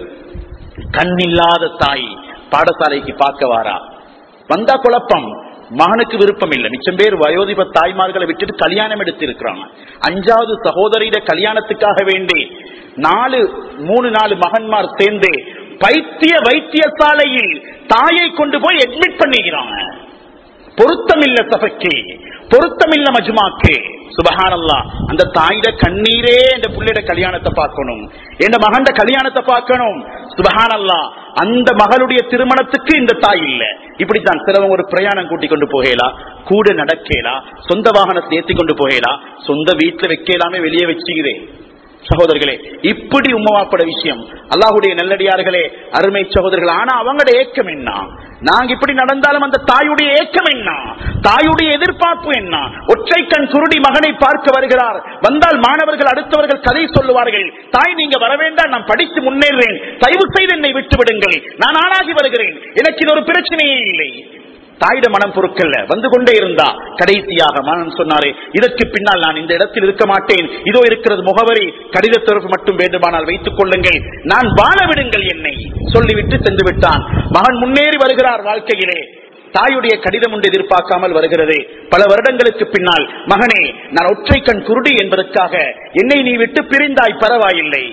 கண்ணில்லாத தாய் பாடசாலைக்கு பார்க்க வாரா, வந்தா குழப்பம், மகனுக்கு விருப்பம் இல்லை. மிச்சம் பேர் வயோதிப தாய்மார்களை விட்டுட்டு கல்யாணம் எடுத்து இருக்கிறாங்க. அஞ்சாவது சகோதரியிட கல்யாணத்துக்காக வேண்டி நாலு மூணு நாலு மகன்மார் சேர்ந்து பைத்திய வைத்தியசாலையில் தாயை கொண்டு போய் அட்மிட் பண்ணிக்கிறாங்க. பொருத்தமில்ல சபைக்கு, பொருத்தமில்ல மஜ்மாக்கு. சுபஹானல்லாஹ், அந்த தாயிட கண்ணீரே இந்த புள்ளையோட கல்யாணத்தை பார்க்கணும், என் மகன் கல்யாணத்தை பார்க்கணும். சுபஹானல்லாஹ், அந்த மகளுடைய திருமணத்துக்கு இந்த தாய் இல்ல. இப்படித்தான் சிலவங்க ஒரு பிரயாணம் கூட்டி கொண்டு போகலாம், கூட நடக்கலாம், சொந்த வாகனத்தை ஏற்றி கொண்டு போகலாம், சொந்த வீட்டுல வைக்கலாமே வெளியே வச்சுக்கிறேன். சகோதரர்களே, இப்படி உம்மவாப்பட விஷயம். அல்லாஹுடைய நல்லடியார்களே, அருமை சகோதரர்கள், ஆனா அவங்களோட ஏக்கம் என்ன? நாங்க இப்படி நடந்தாலும் அந்த தாயுடைய ஏக்கம் என்ன? தாயுடைய எதிர்பார்ப்பு என்ன? ஒற்றை கண் குருடி மகனை பார்க்க வருகிறார். வந்தால் மாணவர்கள் அடுத்தவர்கள் கதை சொல்லுவார்கள், தாய் நீங்க வர வேண்டாம், நான் படித்து முன்னேறேன், தயவு செய்து என்னை விட்டு விடுங்கள், நான் ஆளாகி வருகிறேன், எனக்கு இது ஒரு பிரச்சனையே இல்லை. தாயிட மனம் பொறுக்கல்ல, வந்து கொண்டே இருந்தா கடைசியாக மனம் சொன்னாரே, இதற்கு பின்னால் நான் இந்த இடத்தில் இருக்க மாட்டேன், இதோ இருக்கிறது முகவரி, கடித தொடர்பு மட்டும் வேண்டுமானால் வைத்துக் கொள்ளுங்கள், நான் வாழ விடுங்கள் என்னை சொல்லிவிட்டு சென்று விட்டான். மகன் முன்னேறி வருகிறார் வாழ்க்கையிலே. தாயுடைய கடிதம் ஒன்று எதிர்பார்க்காமல் வருகிறது. பல வருடங்களுக்கு பின்னால், மகனே, நான் ஒற்றை கண் குருடி என்பதற்காக என்னை நீ விட்டு பிரிந்தாய், பரவாயில்லை,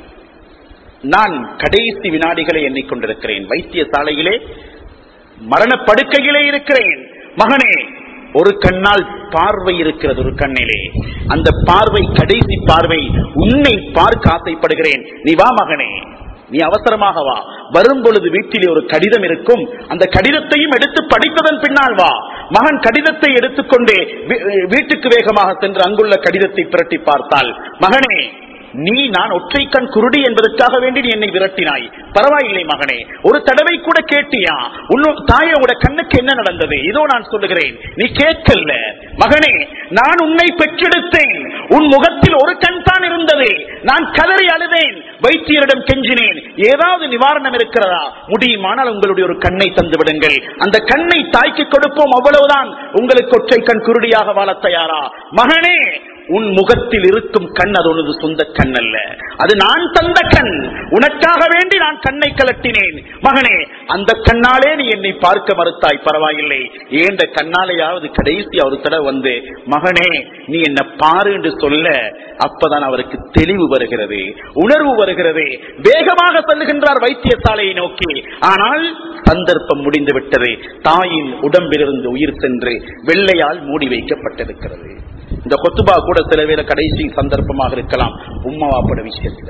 நான் கடைசி வினாடிகளை எண்ணிக்கொண்டிருக்கிறேன், வைத்தியசாலையிலே மரணப்படுக்கையிலே இருக்கிறேன். மகனே, ஒரு கண்ணால் பார்வை இருக்கிறது, ஒரு கண்ணிலே அந்த பார்வை கடைசி பார்வை, உன்னை பார்க்க ஆசைப்படுகிறேன், நீ வா மகனே, நீ அவசரமாக வா. வரும் பொழுது வீட்டிலே ஒரு கடிதம் இருக்கும், அந்த கடிதத்தையும் எடுத்து படித்ததன் பின்னால் வா. மகன் கடிதத்தை எடுத்துக்கொண்டே வீட்டுக்கு வேகமாக சென்று அங்குள்ள கடிதத்தை பிரட்டி பார்த்தால், மகனே, நீ நான் ஒற்றை கண் குருடி என்பதற்காக வேண்டி நீ என்னை விரட்டினாய், பரவாயில்லை மகனே, ஒரு தடவை கூட கேட்டியா உன் தாயோட கண்ணுக்கு என்ன நடந்தது? இதோ நான் சொல்லுகிறேன், நீ கேட்கல மகனே, நான் உன்னை பெற்றெடுத்தேன், உன் முகத்தில் ஒரு கண் தான் இருந்தது, நான் கதறி அழுதேன், வைத்தியரிடம் கெஞ்சினேன், ஏதாவது நிவாரணம் இருக்கிறதா? முடியுமானால் உங்களுடைய ஒரு கண்ணை தந்து விடுங்கள், அந்த கண்ணை தாய்க்கு கொடுப்போம், அவ்வளவுதான், உங்களுக்கு ஒற்றை கண் குருடியாக வாழ தயாரா? மகனே, உன் முகத்தில் இருக்கும் கண் அது உனது சொந்த கண் அல்ல, அது நான் தந்த கண், உனக்காக வேண்டி நான் கண்ணை கலட்டினேன். மகனே, அந்த கண்ணாலே நீ என்னை பார்க்க மறுத்தாய், பரவாயில்லை, ஏண்ட கண்ணாலேயாவது கடைசி ஒரு தடவை வந்து மகனே நீ என்ன பாரு என்று சொல்ல, அப்பதான் அவருக்கு தெளிவு வருகிறது, உணர்வு வருகிறது. வேகமாக செல்லுகின்றார் வைத்தியசாலையை நோக்கி. ஆனால் சந்தர்ப்பம் முடிந்து விட்டது. தாயின் உடம்பிலிருந்து உயிர் சென்று வெள்ளையால் மூடி வைக்கப்பட்டிருக்கிறது. இந்த கொத்துபா கூட சில வேளை கடைசி சந்தர்ப்பமாக இருக்கலாம். உம்மவாப்பட விஷயத்துல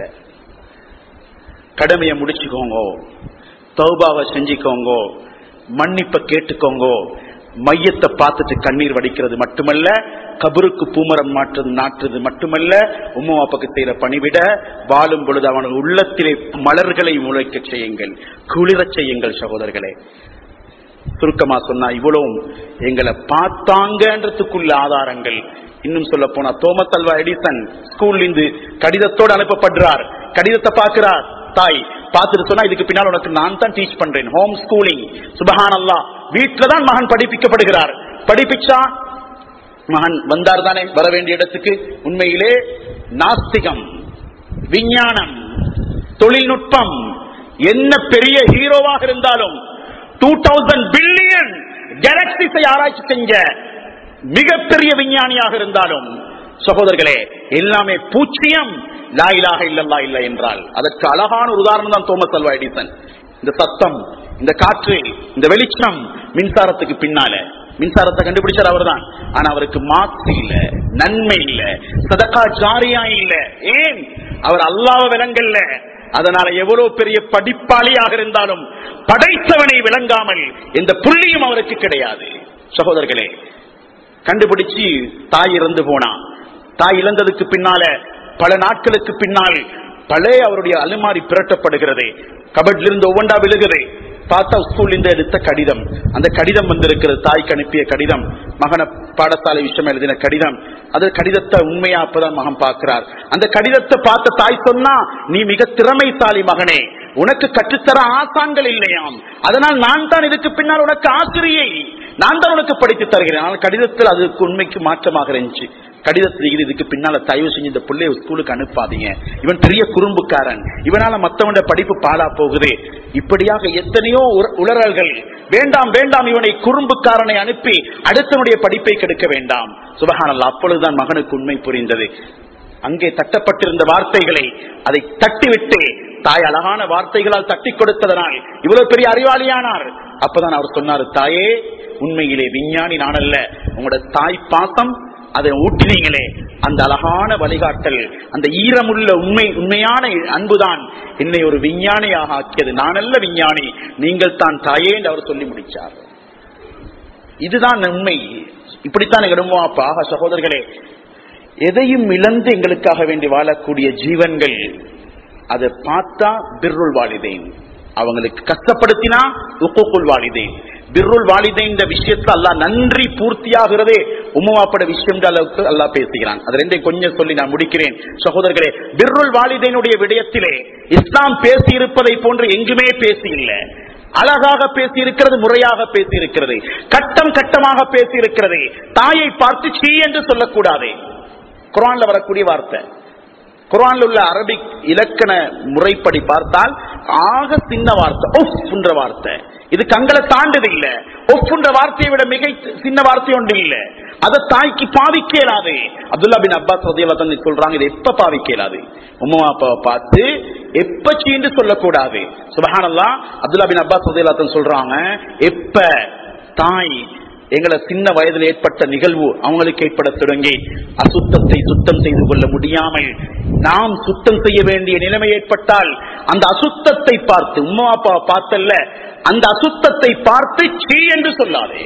கடமையை முடிச்சுக்கோங்க, தௌபாவை செஞ்சுக்கோங்க, மன்னிப்பை கேட்டுக்கோங்க. மையத்தை பார்த்துட்டு கண்ணீர் வடிக்கிறது மட்டுமல்ல, கபருக்கு பூமரம் மாற்றது நாட்டுறது மட்டுமல்ல, உம்மவாப்பாக்கு செய்யற பணிவிட வாழும் பொழுது அவன் உள்ளத்திலே மலர்களை முளைக்க செய்யுங்கள், குளிரச் செய்யுங்கள். சகோதரர்களே, சுருக்கமா சொன்னா இவ்வளவும் எங்களை பார்த்தாங்கன்றதுக்குள்ள ஆதாரங்கள். இன்னும் சொல்ல போனா தோமஸ் அல்வா எடிசன் ஸ்கூல்ல இருந்து கடிதத்தோடு அனுப்பப்படுறார். கடிதத்தை பார்க்கிறார் தாய், பார்த்துட்டு சொன்னா இதுக்கு பின்னால் உனக்கு நான் தான் டீச் பண்றேன், ஹோம் ஸ்கூலிங். சுபஹானல்லாஹ், வீட்டுல தான் மகன் படிப்பிக்கப்படுகிறார். படிப்பிச்சா மகன் வந்தார் தானே வர வேண்டிய இடத்துக்கு. உண்மையிலே நாஸ்திகம், விஞ்ஞானம், தொழில்நுட்பம் என்ன பெரிய ஹீரோவாக இருந்தாலும் டூ தௌசண்ட் பில்லியன் கேலக்சிஸை ஆராய்ச்சி செஞ்ச மிகப்பெரிய விஞ்ஞானியாக இருந்தாலும் சகோதரர்களே எல்லாமே பூச்சியம். லா இலாஹ இல்லல்லாஹ் இல்லை என்றால் அதற்கு அழகான ஒரு உதாரணம் தான் தோமஸ் அல்வா எடிசன். இந்த சத்தம், இந்த காற்று, இந்த வெளிச்சம் மின்சாரத்துக்கு பின்னால மின்சாரத்தை கண்டுபிடிச்சார் அவர் தான். ஆனா அவருக்கு மாற்று இல்ல, நன்மை இல்ல, சதகா ஜாரியா இல்ல. ஏன்? அவர் அல்லாஹ்வை விளங்கல்ல. அதனால எவ்வளவு பெரிய படிப்பாளியாக இருந்தாலும் படைத்தவனை விளங்காமல் எந்த புள்ளியும் அவருக்கு கிடையாது. சகோதரர்களே, கண்டுபிடிச்சு தாய் இறந்து போனா, தாய் இழந்ததுக்கு பின்னால பல நாட்களுக்கு பின்னால் பழைய அவருடைய அலுமாரி பிரட்டப்படுகிறது. கபட்ல இருந்து ஒவ்வொன்றா விழுகுது. பார்த்தா ஸ்கூல்ல இருந்து எடுத்த கடிதம். அந்த கடிதம் வந்திருக்கிறது, தாய்க்கு அனுப்பிய கடிதம், மகன பாடசாலை விஷயம் எழுதின கடிதம். அது கடிதத்தை உண்மையா அப்பதான் மகன் பார்க்கிறார். அந்த கடிதத்தை பார்த்த தாய் சொன்னா, நீ மிக திறமைசாலி மகனே, உனக்கு கற்றுத்தர ஆசான்கள் இல்லையாம், அதனால் நான் தான் இதுக்கு பின்னால் உனக்கு ஆசிரியை, நான் தான் உனக்கு படித்து தருகிறேன். ஆனால் கடிதத்தில் அதுக்கு உண்மைக்கு மாற்றமாக இருந்துச்சு. கடிதத்தில் இதுக்கு பின்னால தயவு செஞ்சு இந்த பிள்ளைய ஸ்கூலுக்கு அனுப்பாதீங்க, இவன் பெரிய குறும்புக்காரன், இவனால மத்தவண்ட படிப்பு பாழா போகுது. இப்படியாக எத்தனையோ உளறல்கள். வேண்டாம் வேண்டாம், இவனை குறும்புக்காரனை அனுப்பி அடுத்தவனுடைய படிப்பை கெடுக்க வேண்டாம். சுபஹானல்லாஹ், அப்பொழுதுதான் மகனுக்கு உண்மை புரிந்தது. அங்கே தட்டப்பட்டிருந்த வார்த்தைகளை அதை தட்டிவிட்டு தாய் அழகான வார்த்தைகளால் தட்டி கொடுத்ததனால் இவ்வளவு பெரிய அறிவாளியானார். அப்பதான் அவர் சொன்னார், தாயே, உண்மையிலே விஞ்ஞானி நான் அல்ல, உங்களோட தாய் பாசம் அதை ஊற்றினீங்களே, அந்த அழகான வழிகாட்டல், அந்த ஈரமுள்ள உண்மை உண்மையான அன்புதான் என்னை ஒரு விஞ்ஞானியாக ஆக்கியது. நான் அல்ல விஞ்ஞானி, நீங்கள் தான் தாயே என்று அவர் சொல்லி முடிச்சார். இதுதான் உண்மை. இப்படித்தான் எங்களுமோ அப்பா. சகோதரர்களே, எதையும் இழந்து எங்களுக்காக வேண்டி வாழக்கூடிய ஜீவன்கள், அதை பார்த்தா பிர்ருல் வாலிதைன், அவங்களுக்கு கஷ்டப்படுத்தினா உக்கூக்குல் வாலிதைன். பிர்ருல் வாலிதைன் இந்த விஷயத்துல அல்லாஹ் நன்றி பூர்த்தியாகிறதே உம்மாப்பட விஷயம் அளவுக்கு அல்லாஹ் பேசுகிறான். அது ரெண்டையும் கொஞ்சம் சொல்லி நான் முடிக்கிறேன். சகோதரர்களே, பிர்ருல் வாலிதைனுடைய விடயத்திலே இஸ்லாம் பேசி இருப்பதை போன்று எங்குமே பேசி இல்லை. அழகாக பேசி இருக்கிறது, முறையாக பேசி இருக்கிறது, கட்டம் கட்டமாக பேசி இருக்கிறது. தாயை பார்த்து சீ என்று சொல்லக்கூடாது. குர்ஆன்ல வரக்கூடிய வார்த்தை, குர்ஆன்ல உள்ள அரபிக் இலக்கண முறைப்படி பார்த்தால் ஆக சின்ன வார்த்தை உஃப் என்ற வார்த்தை. இது கங்களை தாண்டது இல்ல. உஃப் என்ற வார்த்தையை விட மிக சின்ன வார்த்தை ஒன்று இல்ல. அதை தாய்க்கு பாவிக்க இயலாது. அப்துல்லா பின் அப்பாஸ் ரலியல்லாஹு அன்ஹு சொல்றாங்க, இது எப்ப பாவிக்க இயலாது, உம்மா அப்பாவை பார்த்து எப்ப சீண்டு சொல்லக்கூடாது. சுப்ஹானல்லாஹ், அப்துல்லா பின் அப்பாஸ் ரலியல்லாஹு அன்ஹு சொல்றாங்க, எப்ப தாய் எங்களை சின்ன வயதில் ஏற்பட்ட நிகழ்வு அவங்களுக்கு ஏற்பட தொடங்கி அசுத்தத்தை சுத்தம் செய்து கொள்ள முடியாமல் நாம் சுத்தம் செய்ய வேண்டிய நிலைமை ஏற்பட்டால் அந்த அசுத்தத்தை பார்த்து, உம்மா அப்பா பார்த்தல்ல, அந்த அசுத்தத்தை பார்த்து சீ என்று சொல்லாதே.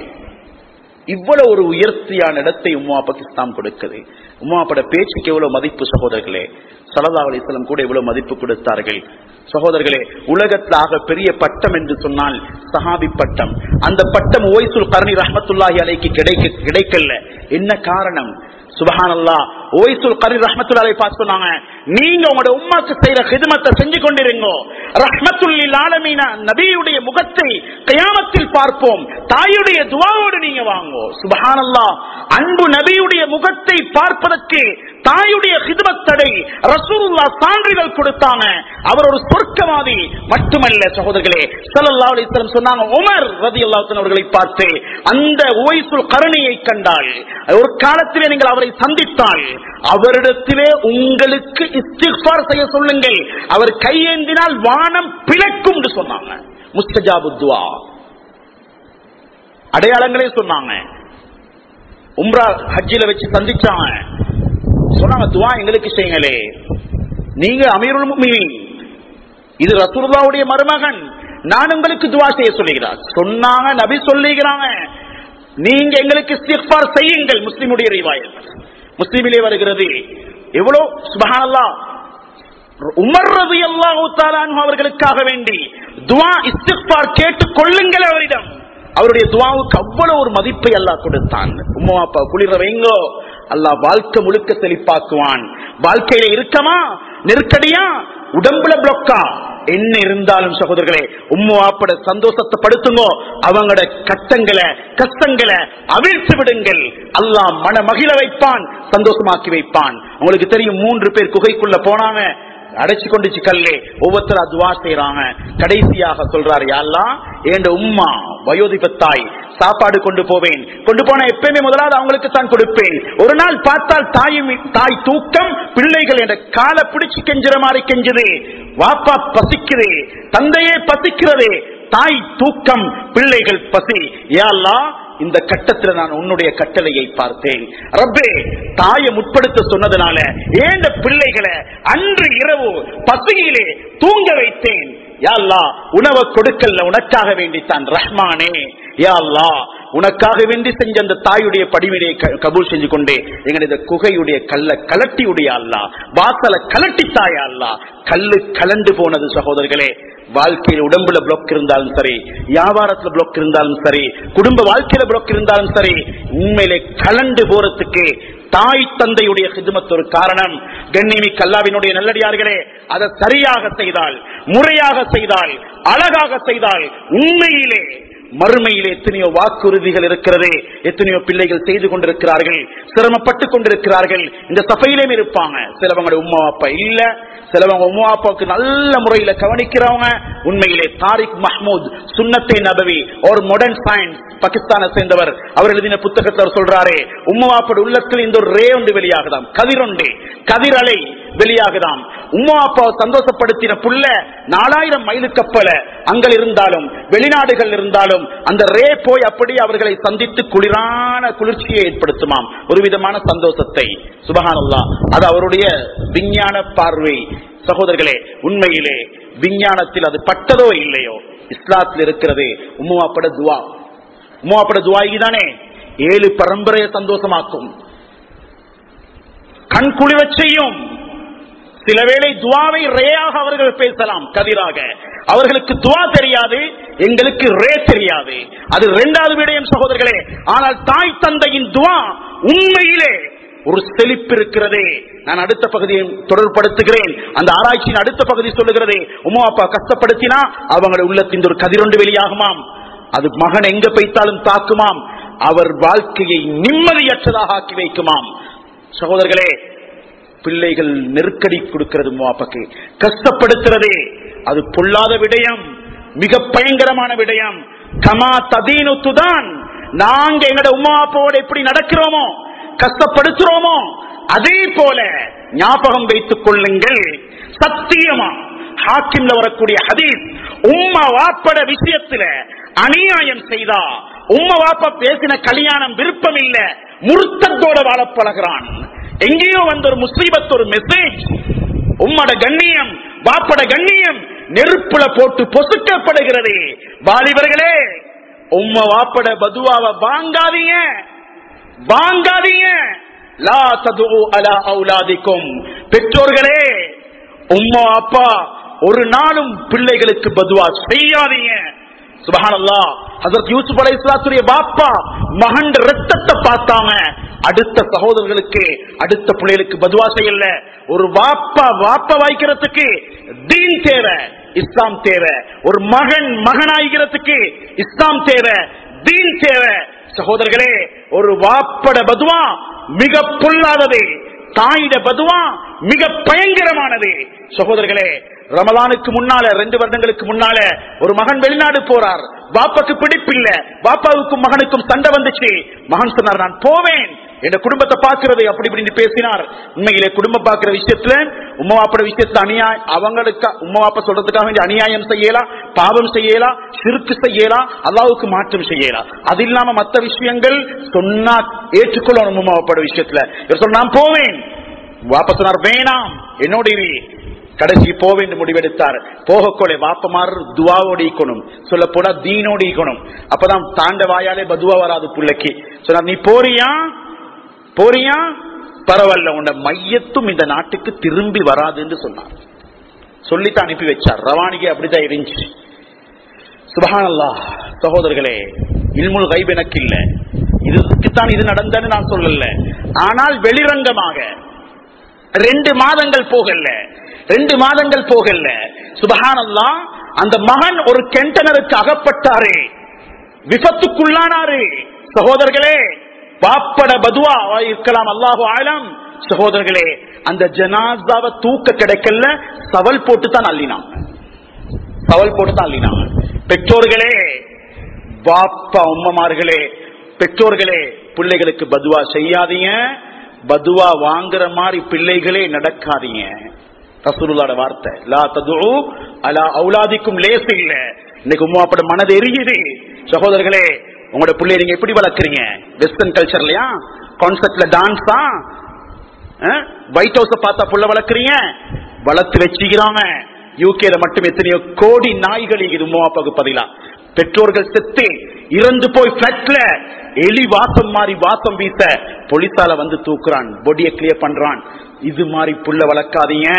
இவ்வளவு ஒரு உயர்த்தியான இடத்தை உம்மா அப்பாக்கு இஸ்லாம் கொடுக்குது. உம்மா அப்பட பேச்சுக்கு எவ்வளவு மதிப்பு சகோதரர்களே. ஸல்லல்லாஹு அலைஹி வஸல்லம் கூட எவ்வளவு மதிப்பு கொடுத்தார்கள் சகோதரர்களே. உலகத்தில் ஆக பெரிய பட்டம் என்று சொன்னால் சஹாபி பட்டம். அந்த பட்டம் உவைசுல் கர்னி ரஹ்மத்துல்லாஹி அலைஹி கிடைக்க கிடைக்கல. என்ன காரணம்? சுப்ஹானல்லாஹ், உவைசுல் கர்னி ரஹ்மத்துல்லாஹி அலைஹி பார்த்து சொன்னாங்க, நீங்க உங்களோட உம்மாக்கு செய்யற ஹிதமத்தை செஞ்சு கொண்டிருங்க, ரஹ்மத்துல் லில் ஆலமீன நபியுடைய முகத்தை கியாமத்தில் பார்ப்போம், தாயுடைய துஆவோடு நீங்க வாங்கோ. சுப்ஹானல்லாஹ், அன்பு நபியுடைய முகத்தை பார்ப்பதற்கு தாயுடைய ஹிதமத்தடை ரசூலுல்லாஹ் சான்றிதழ் கொடுத்தாங்க. அவர் ஒரு சொர்க்கவாதி மட்டுமல்ல சகோதரர்களே. ஸல்லல்லாஹு அலைஹி வஸல்லம் சொன்னாங்க, உமர் ரலியல்லாஹு அன்ஹு அவர்களை பார்த்து, அந்த உவைசுல் கர்னியை கண்டால், ஒரு காலத்திலே நீங்கள் அவரை சந்தித்தால் அவரிடத்திலே உங்களுக்கு இஸ்திக்ஃபார் செய்ய சொல்லுங்கள், அவர் கையேந்தினால் வானம் பிளக்கும் என்று சொன்னாங்க. முஸ்தஜாபு துஆ அடையாளங்களே சொன்னாங்க. உம்ரா ஹஜ்ஜில வச்சு சந்திச்சாங்க. சொன்னாங்க, துஆ எங்களுக்கு செய்யுங்களே, நீங்க அமீருல் முஃமினீன், இது ரசூலுல்லாஹ்வுடைய மருமகன், நான் உங்களுக்கு துஆ செய்ய சொல்லுகிறார் சொன்னாங்க. நபி சொல்லுகிறாங்க, நீங்க எங்களுக்கு இஸ்திக்ஃபார் செய்யுங்கள். முஸ்லிமுடைய ரிவாயத், முஸ்லிமிலே வருகிறது. எவ்வளவு சுப்ஹானல்லாஹ், உமர் ரலியல்லாஹு தஆலா அன்ஹு அவர்களுக்காக வேண்டி துஆ இஸ்திக்ஃபார் கேட்டுக் கொள்ளுங்கள் அவரிடம். அவருடைய துஆவுக்கு அவ்வளவு ஒரு மதிப்பை அல்லாஹ் கொடுத்தான். உம்மா அப்பா குளிர வைங்கோ, அல்லாஹ் வாழ்க்கை முழுக்க செழிப்பாக்குவான். வாழ்க்கையில இருக்கமா, நெருக்கடியா, உடம்புல பிளொக்கா, என்ன இருந்தாலும் சகோதரர்களே உம்மா அப்பட சந்தோஷத்தை படுத்துங்கோ. அவங்களோட கட்டங்களை கஷ்டங்களை அவிழ்த்து விடுங்கள். அல்லாஹ் மன மகிழ வைப்பான், சந்தோஷமாக்கி வைப்பான். உங்களுக்கு தெரியும், மூன்று பேர் குகைக்குள்ள போனாங்க, அடைச்சு கொண்டுச்சு கல்லே. ஒவ்வொருத்தரா துவா செய்யறாங்க. கடைசியாக சொல்றாரு, யா அல்லாஹ் என் உம்மா வயோதிபத்தாய், சாப்பாடு கொண்டு போவேன், கொண்டு போன எப்பயுமே முதலாவது அவங்களுக்கு தான் கொடுப்பேன். ஒரு நாள் பார்த்தால் தாயும் தாய் தூக்கம், பிள்ளைகள் என்ற காலை பிடிச்சு கெஞ்சுற மாதிரி கெஞ்சுது. வாப்பா பசிக்குது, தந்தையே பசிக்கிறது, தாய் தூக்கம், பிள்ளைகள் பசி. யா அல்லாஹ் இந்த கட்டத்தில் நான் உன்னுடைய கட்டளையை பார்த்தேன். ரப்பே, தாயை முற்படுத்த சொன்னதுனால ஏண்ட பிள்ளைகளை அன்று இரவு பசியிலே தூங்க வைத்தேன். யா அல்லாஹ் உணவை கொடுக்கல, உனக்காக வேண்டித்தான். ரஹ்மானே, யா அல்லாஹ் உனக்காக வேண்டி செஞ்ச அந்த தாயுடைய படிவினை கபூல் செஞ்சு கொண்டே எங்களுடைய குகையுடைய கல்ல கலட்டியுடைய அல்லாஹ், வாசலை கலட்டித்தாயா அல்லாஹ். கல்லு கலண்டு போனது சகோதரர்களே. வாழ்க்கையில் உடம்புல பிளாக் இருந்தாலும் சரி, வியாபாரத்துல பிளாக் இருந்தாலும் சரி, குடும்ப வாழ்க்கையில பிளாக் இருந்தாலும் சரி, உண்மையிலே கலண்டு போறதுக்கு தாய் தந்தையுடைய ஹிதுமத் ஒரு காரணம். கண்ணியமிக்க அல்லாஹ்வினுடைய நல்லடியார்களே, அதை சரியாக செய்தால், முறையாக செய்தால், அழகாக செய்தால், உண்மையிலே மறுமையிலே எத்தனையோ வாக்குறுதிகள் இருக்கிறது. எத்தனையோ பிள்ளைகள் செய்து கொண்டிருக்கிறார்கள், சிரமப்பட்டுக் கொண்டிருக்கிறார்கள். இந்த சபையிலும் இருப்பாங்க. சிலவங்க உம்மா அப்பா இல்ல, சிலவங்க உம்மா அப்பாவுக்கு நல்ல முறையில கவனிக்கிறவங்க. உண்மையிலே தாரிக் மஹ்மூத் சுன்னத்தே நபவி ஒரு மாடர்ன் சயின்ஸ் பாகிஸ்தானை சேர்ந்தவர், அவர் எழுதின புத்தகத்தில் சொல்றாரு, உம்மா அப்பா உள்ளத்தில் இந்த ஒரு ரே ஒன்று வெளியாகுதாம், கதிரொண்டு கதிரலை வெளியாகுதாம். உம்மா அப்பாவை சந்தோஷப்படுத்தின புள்ள நாலாயிரம் மைலு கப்பல அங்கள் இருந்தாலும் வெளிநாடுகள் இருந்தாலும் அந்த ரே போய் அப்படி அவர்களை சந்தித்து குளிரான குளிர்ச்சியை ஏற்படுத்துமாம், ஒரு விதமான சந்தோஷத்தை. சுபஹானல்லாஹ், அது அவருடைய விஞ்ஞான பார்வை. சகோதரர்களே, உண்மையிலே விஞ்ஞானத்தில் அது பட்டதோ இல்லையோ, இஸ்லாத்தில் இருக்கிறது உம்மாப்பட துவா. உம்மாப்பட துவா இதுதானே ஏழு பரம்பரையை சந்தோஷமாக்கும், கண் குளிர செய்யும். சில வேளை துவாவை ரேயாக அவர்கள் பேசலாம், கதிராக. அவர்களுக்கு துவா தெரியாது, எங்களுக்கு ரே தெரியாது. அது இரண்டாவது விடயம் சகோதரர்களே. ஆனால் தாய் தந்தையின் துவா உண்மையிலே ஒரு செழிப்பு இருக்கிறது. நான் அடுத்த பகுதியை தொடர்படுத்துகிறேன். அந்த ஆராய்ச்சியின் அடுத்த பகுதி சொல்லுகிறது, உம்மா அப்பா கஷ்டப்படுத்தினா அவங்களுடைய உள்ளத்தின் ஒரு கதிரொண்டு வெளியாகுமாம். அது மகன் எங்க பைத்தாலும் தாக்குமாம், அவர் வாழ்க்கையை நிம்மதியற்றதாக ஆக்கி வைக்குமாம். சகோதரர்களே, பிள்ளைகள் நெருக்கடி கொடுக்கிறது, முவாப்பக்கு கஷ்டப்படுத்துறது, அது பொல்லாத விடயம், மிக பயங்கரமான விடயம். கமா ததீனுத்துதான், நாங்க எங்கட உம்மா அப்பாவோட எப்படி நடக்கிறோமோ, கஷ்டப்படுத்துறோமோ, அதே போல ஞாபகம் வைத்துக் கொள்ளுங்கள். சத்தியமா ஹாக்கிம்ல வரக்கூடிய ஹதீஸ், உம்மா வாப்பட விஷயத்துல அநியாயம் செய்தா, உம்மா வாப்பா பேசின கல்யாணம் விருப்பம் இல்ல, முர்த்தத்தோட வாழ பழகிறான். எங்கேயோ வந்த ஒரு முஸ்லிமத் ஒரு மெசேஜ், உம்மட கண்ணியம் வாப்பட கண்ணியம் நெருப்புல போட்டு பொசுக்கப்படுகிறது. வாலிபர்களே, உம்ம வாப்பட பதுவாவை வாங்காதீங்க, வாங்காதீங்க. லா ததுஉ அலா அவுலாதிக்கும். பெற்றோர்களே, உம்மா அப்பா ஒரு நாளும் பிள்ளைகளுக்கு பதுவா செய்யாதீங்க. சுப்ஹானல்லாஹ், ஹஜ்ரத் யூசுப் அலைஹிஸ்ஸலாத்துடைய பாப்பா மகன் ரத்தத்தை பார்த்தாங்க, அடுத்த சகோதரர்களுக்கு அடுத்த பிள்ளைகளுக்கு பதுவா செய்யல. ஒரு வாப்பா வாப்பா வாய்க்கிறதுக்கு தீன் தேவை, இஸ்லாம் தேவை. ஒரு மகன் மகனாய்கிறதுக்கு இஸ்லாம் தேவை, தீன் தேவை. சகோதரர்களே, ஒரு வாப்பட பதுவா மிக பொல்லாதது, தாயிட பதுவா மிக பயங்கரமானது. சகோதரர்களே, ரமலானுக்கு முன்னால ரெண்டு வருடங்களுக்கு முன்னால ஒரு மகன் வெளிநாடு போறார், பாப்பாக்கு பிடிப்பில்ல, பாப்பாவுக்கும் மகனுக்கும் சண்டை வந்துச்சு. மகன் சொன்னார், நான் போவேன், என் குடும்பத்தை பாக்குறது அப்படி இப்படி பேசினார். உண்மையிலே குடும்பம் பாக்குற விஷயத்துல உம்மா வாப்பட விஷயத்துல அநியாயம், அவங்களுக்கு உம்மா வாப்பா சொல்றதுக்காக வேண்டிய அநியாயம் செய்யலாம், பாவம் செய்யலாம், சிறுக்கு செய்யலாம், அல்லாஹ்வுக்கு மாற்றம் செய்யலாம். அது இல்லாம மற்ற விஷயங்கள் சொன்னா ஏற்றுக்கொள்ளணும். உம்மா வாப்பட விஷயத்துல இவர் சொன்ன, நான் போவேன். வாப்பா சொன்னார், வேணாம், என்னோட கடைசி போவேன் முடிவெடுத்தார். போகக்கொலை வாப்பமார் துவாவோடு ஈக்கணும், சொல்ல போனா தீனோடு ஈக்கணும். அப்பதான் தாண்ட வாயாலே பதுவா வராது பிள்ளைக்கு. சொன்னார், நீ போறியா போறியா பரவாயில்ல, உன்ன மையத்தும் இந்த நாட்டுக்கு திரும்பி வராது என்று சொன்னார். சொல்லித்தான் அனுப்பி வச்சார். ரவானிகை அப்படித்தான் இருந்துச்சு. சுப்ஹானல்லாஹ். சகோதரர்களே, இல்முல் கைப் எனக்கு இல்ல, இதுக்குத்தான் இது நடந்தன்னு நான் சொல்லல. ஆனால் வெளிரங்கமாக ரெண்டு மாதங்கள் போகல ரெண்டு மாதங்கள் போகல சுப்ஹானல்லாஹ், அந்த மகன் ஒரு கெண்டனருக்கு அகப்பட்டாரு, விபத்துக்குள்ளானாரு. சகோதரர்களே, பாப்பட பதுவா இருக்கலாம், அல்லாஹு ஆலம். சகோதரர்களே, அந்த ஜனாசாவை தூக்க கிடைக்கல, சவல் போட்டு தான் அள்ளினாங்க, சவல் போட்டு தான் அள்ளினாங்க. பெற்றோர்களே, பாப்பா உம்மமார்களே, பெற்றோர்களே, பிள்ளைகளுக்கு பதுவா செய்யாதீங்க, பதுவா வாங்குற மாதிரி பிள்ளைகளே நடக்காதீங்க. ரசூலுல்லாஹ்வோட வார்த்தை, லா ததுஉ அலா அவுலாதிக்கும் லேஸ் இல்ல. இன்னைக்கு உம்மாப்பட மனது எரியுது. சகோதரர்களே, உங்களோட பிள்ளைய நீங்க எப்படி வளர்க்குறீங்க? வெஸ்டர்ன் கல்ச்சர்லயா, கான்செப்ட்ல டான்ஸா, ஒயிட் ஹவுஸ பார்த்தா புள்ள வளர்க்குறீங்க, வளர்த்து வச்சுக்கிறாங்க. யூகேல மட்டும் எத்தனையோ கோடி நாய்கள் இது உம்மாப்பாக்கு பதிலா. பெற்றோர்கள் செத்து இறந்து போய் பிளட்ல எலி வாசம் மாறி வாசம் வீச போலீசால வந்து தூக்குறான், பொடியை கிளியர் பண்றான். இது மாதிரி புள்ள வளர்க்காதீங்க.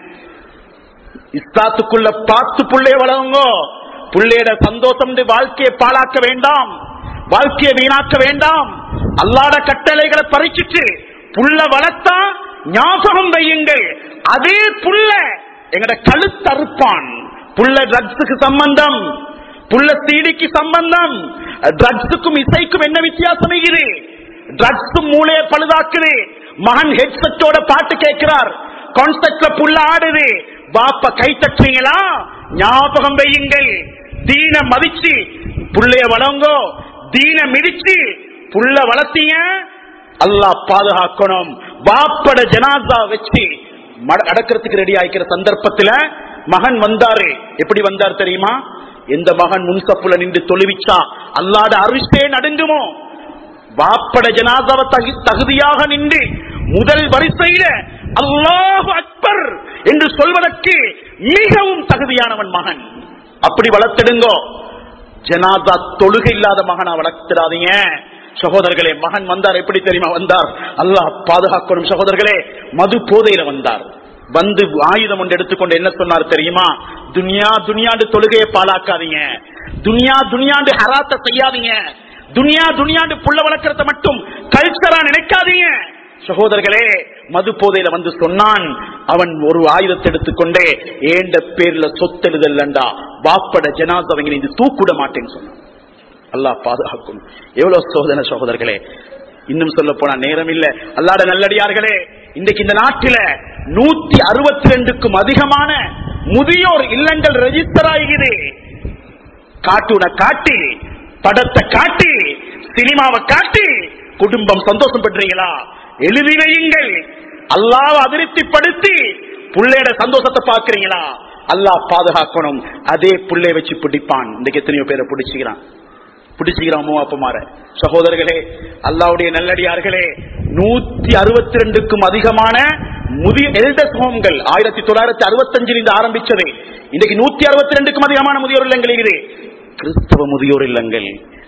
இஸ்லாத்துக்குள்ள பார்த்து புள்ளைய வளருங்க. புள்ளையோட சந்தோஷம் வாழ்க்கையை பாழாக்க வேண்டாம், வாழ்க்கையை வீணாக்க வேண்டாம். அல்லாஹ்வுடைய கட்டளைகளை பறிச்சிட்டு புள்ள வளர்த்தா ஞாபகம் வையுங்கள், அதே புள்ள எங்கட கழுத்தறுப்பான். புள்ள ட்ரக்ஸுக்கு சம்பந்தம், புள்ள சீடிக்கு சம்பந்தம். ட்ரக்ஸுக்கும் இசைக்கும் என்ன வித்தியாசம்? இது ட்ரக்ஸ் மூளையை பழுதாக்குது. மகன் ஹெட்செட்டோட பாட்டு கேட்கிறார், கான்செப்ட்ல புள்ள ஆடுது, பாப்பா கை தட்டுறீங்களா? ஞாபகம் வையுங்கள், தீன மதிச்சு புள்ளைய வளங்கோ, தீன மிதிச்சு புள்ள வளர்த்தீங்க, அல்லாஹ் பாதுகாக்கணும். பாப்பட ஜனாசா வச்சு அடக்கிறதுக்கு ரெடி ஆயிக்கிற சந்தர்ப்பத்தில் மகன் வந்தாரு. எப்படி வந்தார் தெரியுமா? எந்த மகன் முன்சப்புல நின்று தொழுவிச்சா அல்லாஹ்வுடைய அரிசே நடுங்குமோ, பாப்பட ஜனாசாவை தகுதியாக நின்று முதல் வரிசையில அல்லாஹு அக்பர் என்று சொல்வதற்கு மிகவும் தகுதியானவன் மகன். அப்படி வளர்த்திடுங்கோ. ஜனாசா தொழுகை இல்லாத மகனா வளர்த்திடாதீங்க. சகோதரர்களே, மகன் வந்தார், எப்படி தெரியுமா வந்தார்? அல்லாஹ் பாதுகாக்கணும். சகோதரர்களே, மது போதையில வந்தார். வந்து ஆயுதம் ஒன்று எடுத்துக்கொண்டு என்ன சொன்னார் தெரியுமா? துனியா துனியாண்டு தொழுகையை பாழாக்காதீங்க, துனியா துனியாண்டு ஹராத்த செய்யாதீங்க, துனியா துனியாண்டு புள்ள வளர்க்கறத மட்டும் கல்ச்சரா நினைக்காதீங்க. சகோதரர்களே, மது போதையில வந்து சொன்னான். அவன் ஒரு ஆயுதத்தை எடுத்துக்கொண்டே ஏண்ட பேர்ல சொத்தெழுதல்லண்டா பாப்பட ஜனாசாவை நீ தூக்கிட மாட்டேன்னு சொன்னான். அல்லாஹ் பாதுகாக்கணும். எவ்வளவு சோதனை சகோதரர்களே. இன்னும் சொல்ல போனா நேரம் இல்ல. அல்லாஹ்வுடைய நல்லடியார்களே, இன்றைக்கு இந்த நாட்டில நூத்தி அறுபத்தி ரெண்டுக்கும் அதிகமான முதியோர் இல்லங்கள் ரெஜிஸ்டர் ஆகிறது. கார்ட்டூனை காட்டி, படத்தை காட்டி, சினிமாவை காட்டி குடும்பம் சந்தோஷம் பெற்றீங்களா? எழுதி வையுங்கள். அல்லாஹ்வை அதிருப்திப்படுத்தி புள்ளையோட சந்தோஷத்தை பார்க்கிறீங்களா? அல்லாஹ் பாதுகாக்கணும். அதே புள்ளைய வச்சு பிடிப்பான். இன்றைக்கு எத்தனையோ பேரை பிடிச்சுக்கிறான் பிடிச்சுக்கிறான் மூவாப்பமாற. சகோதரர்களே, அல்லாஹ்வுடைய நல்லடியார்களே, நூத்தி அறுபத்தி ரெண்டுக்கும் அதிகமான முதிய எல்டர்ஸ் ஹோம்கள் ஆயிரத்தி தொள்ளாயிரத்தி அறுபத்தி அஞ்சில் இருந்து ஆரம்பிச்சது. இன்றைக்கு நூத்தி அறுபத்தி ரெண்டுக்கும் அதிகமான முதியோர் இல்லங்கள் இது. கிறிஸ்தவ முதியோர் இல்லங்கள்,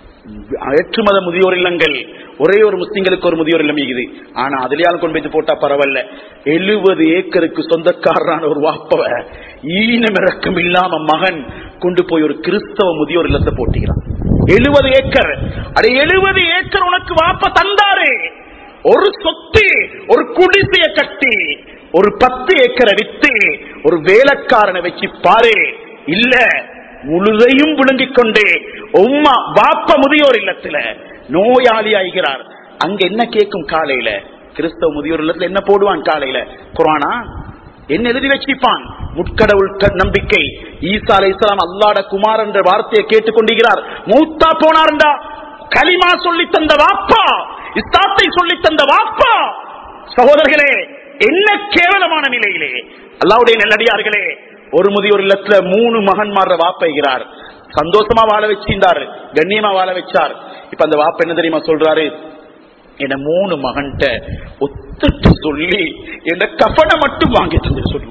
ஏற்றுமத முதியோர் இல்லங்கள், ஒரே ஒரு முஸ்லிம்களுக்கு ஒரு முதியோர் இல்லம் இருக்குது. ஆனா அதுலயாலும் கொண்டு போய் போட்டா பரவாயில்ல. எழுபது ஏக்கருக்கு சொந்தக்காரரான ஒரு வாப்பவ ஈனமிறக்கம் இல்லாம மகன் கொண்டு போய் ஒரு கிறிஸ்தவ முதியோர் இல்லத்தை போட்டுக்கிறான். எழுபது ஏக்கர் அட எழுபது ஏக்கர் உனக்கு வாப்ப தந்தாரு. ஒரு சொத்து, ஒரு குடிசைய கட்டி ஒரு பத்து ஏக்கரை வித்து ஒரு வேலைக்காரனை வச்சு பாரு. இல்ல, முழுதையும் விழுங்கிக் கொண்டு உம்மா பாப்ப முதியோர் இல்லத்துல நோயாளி ஆகிறார். அங்க என்ன கேட்கும்? காலையில கிறிஸ்தவ முதியோர் இல்லத்துல என்ன போடுவான்? காலையில குர்ஆனா என்ன எழுதி வச்சிப்பான்? முட்கடவுள் நம்பிக்கை. ஈசா அலைஹிஸ்ஸலாம் அல்லாஹ்வுடைய குமாரன் என்ற வார்த்தையை கேட்டுக்கொண்டிருக்கிறார். மூத்தா போனார்டா கலிமா சொல்லி தந்த வாப்பா, இஸ்லாத்தை சொல்லி தந்த வாப்பா. சகோதரர்களே, என்ன கேவலமான நிலையிலே அல்லாஹ்வுடைய நல்லடியார்களே, ஒரு முதியோர் இல்லத்துல மூணு மகன்மார வாப்பைகிறார். சந்தோஷமா வாழ வச்சிருந்தாரு, கண்ணியமா வாழ வச்சார். இப்ப அந்த வாப்ப என்ன தெரியுமா சொல்றாரு? என்ன மூணு மகன்கிட்ட ஒத்துட்டு சொல்லி என்ன கஃபனை மட்டும் வாங்கி தந்து சொல்லு.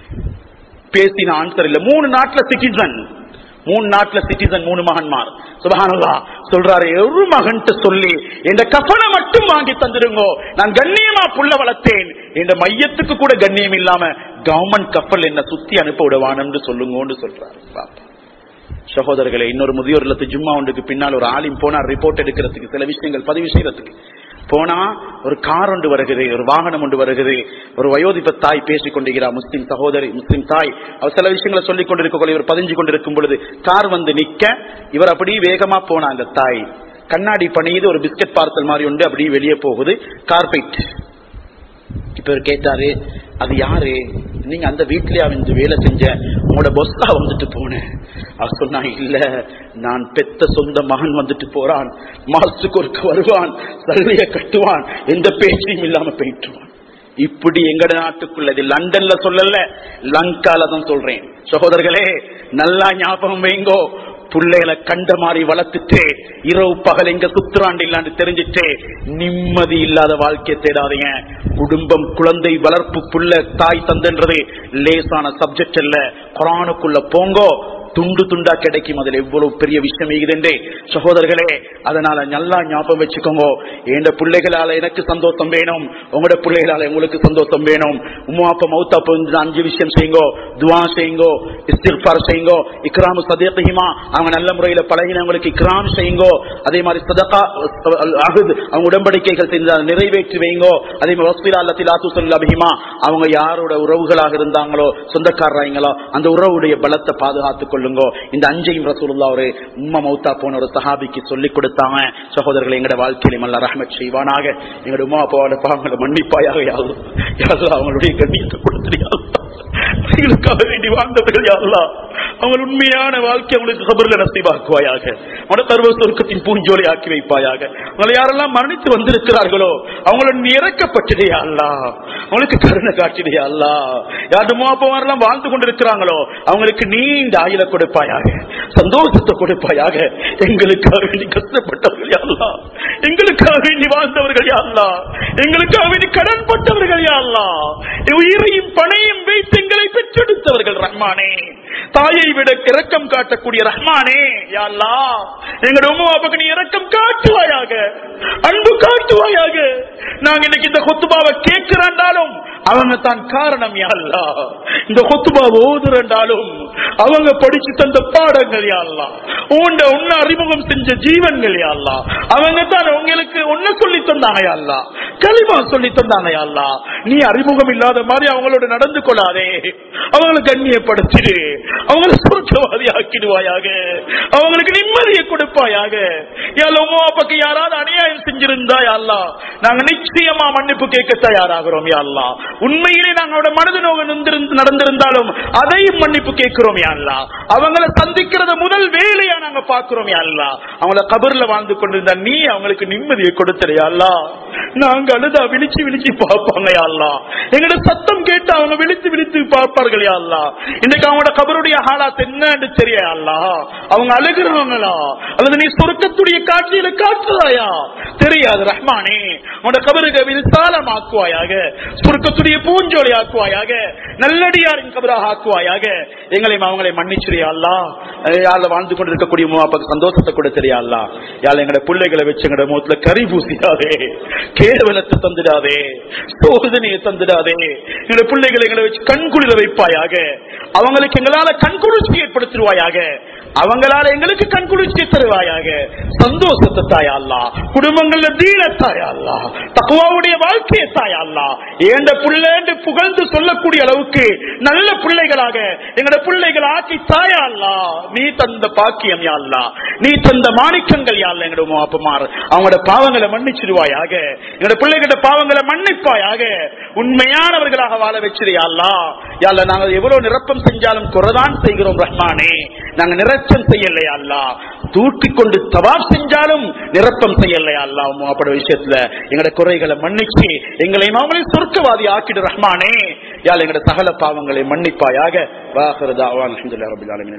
பேசின ஆன்சர் இல்ல. மூணு நாட்டுல சிட்டிசன், மூணு நாட்டுல சிட்டிசன், மூணு மகன்மார். சுப்ஹானல்லாஹ் சொல்றாரு, ஒரு மகன்கிட்ட சொல்லி என்ற கஃபனை மட்டும் வாங்கி தந்துருங்கோ, நான் கண்ணியமா புள்ள வளர்த்தேன், என்ற மையத்துக்கு கூட கண்ணியம் இல்லாம கவர்மெண்ட் கப்பல் என்ன சுத்தி அனுப்ப விடுவான்னு சொல்லுங்கன்னு சொல்றாரு. சகோதரர்களே, இன்னொரு முதியோர் இல்லத்து ஜும்மா ஒன்றுக்கு பின்னால் ஒரு ஆலிம் போனார் ரிப்போர்ட் எடுக்கிறதுக்கு, சில விஷயங்கள் பதிவு செய்யறதுக்கு போனா. ஒரு கார் ஒன்று வருகிறது, ஒரு வாகனம் ஒன்று வருகிறது. ஒரு வயோதிப தாய் பேசிக் கொண்டிருக்கிறார், முஸ்லிம் சகோதரி, முஸ்லிம் தாய். அவர் சில விஷயங்களை சொல்லிக் கொண்டிருக்க, இவர் பதிஞ்சு கொண்டிருக்கும் பொழுது கார் வந்து நிக்க, இவர் அப்படி வேகமா போனா. அந்த தாய் கண்ணாடி பணியுது, ஒரு பிஸ்கட் பார்சல் மாதிரி உண்டு, அப்படியே வெளியே போகுது கார்பெட். இப்ப இவர் கேட்டாரு, அது யாரு? நீங்க அந்த வீட்லயே வந்து வேலை செஞ்ச, உங்களோட பொஸ்ஸா வந்துட்டு போனேன். அவர் சொன்னா, இல்ல, நான் பெத்த சொந்த மகன் வந்துட்டு போறான், மாசத்துக்கு ஒருக்க வருவான், சல்லிய கட்டுவான், எந்த பேச்சையும் இல்லாம போயிட்டுவான். இப்படி எங்கட நாட்டுக்குள்ள, இது லண்டன்ல சொல்லல, லங்கால தான் சொல்றேன். சகோதரர்களே, நல்லா ஞாபகம் வைங்கோ. பிள்ளைகளை கண்ட மாதிரி வளர்த்துட்டு இரவு பகல் எங்க சுத்துறாண்டு இல்லான்னு தெரிஞ்சுட்டு நிம்மதி இல்லாத வாழ்க்கையை தேடாதீங்க. குடும்பம், குழந்தை வளர்ப்பு, புள்ள தாய் தந்தன்றது லேசான சப்ஜெக்ட் அல்ல. குர்ஆனுக்குள்ள போங்கோ, துண்டு துண்டா கிடைக்கும். அதுல எவ்வளவு பெரிய விஷயம் இருக்குதுன்றே சகோதரர்களே. அதனால நல்லா ஞாபகம் வச்சுக்கோங்க. எந்த பிள்ளைகளால எனக்கு சந்தோஷம் வேணும், உங்களோட பிள்ளைகளால உங்களுக்கு சந்தோஷம் வேணும். உம்மா அப்பா மௌத்தா போய் அஞ்சு விஷயம் செய்யுங்கோ. துவா செய்யுங்கோ, இஸ்திக்ஃபார் செய்யுங்கோ, இக்ராமு சதீகிமா, அவங்க நல்ல முறையில பழகினவங்களுக்கு இக்ராம் செய்யுங்கோ. அதே மாதிரி சதகா அஹ்த், அவங்க உடன்படிக்கைகள் செஞ்சால் நிறைவேற்றி வைங்கோ. அதே மாதிரி வஸ்பிலா அல்லத்தி லா துஸல்லி பிஹிமா, அவங்க யாரோட உறவுகளாக இருந்தாங்களோ, சொந்தக்காரங்களோ, அந்த உறவுடைய பலத்தை பாதுகாத்துக் இந்த அஞ்சையும் ரசூலுல்லாஹ் ஒரு உம்மா மௌத்தா போன ஒரு சஹாபிக்கு சொல்லிக் கொடுத்தாங்க. சகோதரர்களை, எங்கட வாழ்க்கையிலும் அல்லாஹ் ரஹ்மத் செய்வானாக. எங்கட உம்மா அப்பாவோட பாவங்களை மன்னிப்பாயாக யா அல்லாஹ். அவங்களுடைய கண்ணியத்தை கொடுத்துறியா, அவங்களுக்காக வேண்டி வாழ்ந்தவர்கள் யா அல்லாஹ், அவங்க உண்மையான வாழ்க்கை அவங்களுக்கு கபர்ல நசீபாக்குவாயாக. அவனோட சர்வ சொர்க்கத்தின் பூஞ்சோலை ஆக்கி வைப்பாயாக. அவங்களை யாரெல்லாம் மரணித்து வந்திருக்கிறார்களோ அவங்களோட இறக்கப்பட்டதே அல்லாஹ், அவங்களுக்கு கருணை காட்டிடையா அல்லாஹ். யார் உம்மா அப்பாவெல்லாம் வாழ்ந்து கொண்டிருக்கிறாங்களோ அவங்களுக்கு நீண்ட ஆயுள கொடுப்பாயாக, சந்தோஷத்தை கொடுப்பாயாக. எங்களுக்காக வேண்டி கஷ்டப்பட்டவர்கள் யா அல்லாஹ், எங்களுக்காக வேண்டி வாழ்ந்தவர்கள் யா அல்லாஹ், எங்களுக்காக வேண்டி கடன் பட்டவர்கள் யா அல்லாஹ், உயிரையும் பணையும் வைத்து எங்களை பெற்றெடுத்தவர்கள் ரஹ்மானே, தாயை விட இரக்கம் காட்டக்கூடிய ரஹ்மானே யா அல்லாஹ், எங்களுடைய உம்மா அப்பாவுக்கு நீ இரக்கம் காட்டுவாயாக, அன்பு காட்டுவாயாக. நாங்க இன்னைக்கு இந்த குத்துபாவை கேட்கிறாண்டாலும் அவங்க தான் காரணம் யா அல்லாஹ், இந்த குத்துபாவை ஓதுறாண்டாலும் அவங்க படிச்சு தந்த பாடங்கள் யா அல்லாஹ், உன்னை உன்னை அறிமுகம் செஞ்ச ஜீவன்கள் யா அல்லாஹ், அவங்க தான் உங்களுக்கு உன்னை சொல்லி தந்தாங்க யா அல்லாஹ், கலிமா சொல்லி தந்தாங்க யா அல்லாஹ். நீ அறிமுகம் இல்லாத மாதிரி அவங்களோட நடந்து கொள்ளாதே, அவங்களை கண்ணியப்படுத்திடு, அவங்களை சுருக்கவாதி ஆக்கிடுவாயாக, அவங்களுக்கு நிம்மதியை கொடுப்பாயாக. அப்பாக்கு யாராவது அநியாயம் செஞ்சிருந்தா யா அல்லாஹ், நாங்க நிச்சயமா மன்னிப்பு கேட்க தயாராகிறோம் யா அல்லாஹ். உண்மையிலே நாங்களோட மனது நோக நடந்திருந்தாலும் அதையும் மன்னிப்பு கேட்கிறோம் யா அல்லாஹ். அவங்களை சந்திக்கிறத முதல் வேலையா நாங்க பாக்குறோம் யா அல்லாஹ். அவங்கள கபர்ல வாழ்ந்து கொண்டிருந்தா நீ அவங்களுக்கு நிம்மதியை கொடுத்துரு யா அல்லாஹ். நாங்க அழுதா விழிச்சு விழிச்சு பார்ப்பாங்க யா அல்லாஹ், எங்களோட சத்தம் கேட்டு அவங்க விழித்து விழித்து பார்ப்பார்கள் யா அல்லாஹ். இன்னைக்கு அவங்களோட கபருடைய ஹாலாத் என்னன்னு தெரியா அல்லாஹ், அவங்க அழுகிறவங்களா அல்லது நீ சொர்க்கத்துடைய காட்சியில காட்டுறாயா தெரியாது ரஹ்மானே. அவனோட கபருக்கு விசாலமாக்குவாயாக, சொர்க்கத்துடைய பூஞ்சோலை ஆக்குவாயாக, நல்லடியாரின் கபராக ஆக்குவாயாக. எங்களையும் அவங்களை மன்னிச்சிரியா அல்லாஹ். யாழ வாழ்ந்து கொண்டிருக்கக்கூடிய அப்பாக்கு சந்தோஷத்தை கூட தெரியா அல்லாஹ். யாழ எங்களோட பிள்ளைகளை வச்சு எங்களோட முகத்துல கறி பூசிடாதே, கேவலத்தை தந்துடாதே, சோதனையை தந்துடாதே. எங்களோட பிள்ளைகளை எங்களை வச்சு கண்குளிர வைப்பாயாக, அவங்களுக்கு எங்களால கண்குளிர்ச்சி ஏற்படுத்திடுவாயாக, அவங்களால எங்களுக்கு கண்குளிர்ச்சி தருவாயாக, சந்தோஷத்தை தாயா அல்லாஹ், குடும்பங்கள்ல தீனத்தாயா அல்லாஹ், தக்வாவுடைய வாழ்க்கையை தாயா அல்லாஹ். ஏண்ட பிள்ளைன்னு புகழ்ந்து சொல்லக்கூடிய அளவுக்கு நல்ல பிள்ளைகளாக எங்களோட பிள்ளைகள் ஆக்கி தாயா அல்லாஹ். நீ தந்த பாக்கியம் யா அல்லாஹ், நீ தந்த மாணிக்கங்கள் யா அல்லாஹ். எங்களோட அப்பமார் அவங்களோட பாவங்களை மன்னிச்சிடுவாயாக, எங்களோட பிள்ளைகளோட பாவங்களை மன்னிப்பாயாக, உண்மையானவர்களாக வாழ வச்சிருயா அல்லாஹ். யா அல்லாஹ், நாங்கள் எவ்வளவு நிரப்பம் செஞ்சாலும் குறைதான் செய்கிறோம் ரஹ்மானே, நாங்க நிரச்சம் செய்யலையா அல்லாஹ், தூக்கிக் கொண்டு தவாப் செஞ்சாலும் நிரப்பம் செய்யலையா அல்லாஹ். அப்படி விஷயத்துல எங்களோட குறைகளை மன்னிச்சு எங்களை நாமளே சொர்க்கவாதி ஆக்கிடு ரஹ்மானே. யா அல்லாஹ், எங்களோட சகல பாவங்களை மன்னிப்பாயாக. வாஹிரு தஅவானா அல்ஹம்துலில்லாஹி ரப்பில் ஆலமீன்.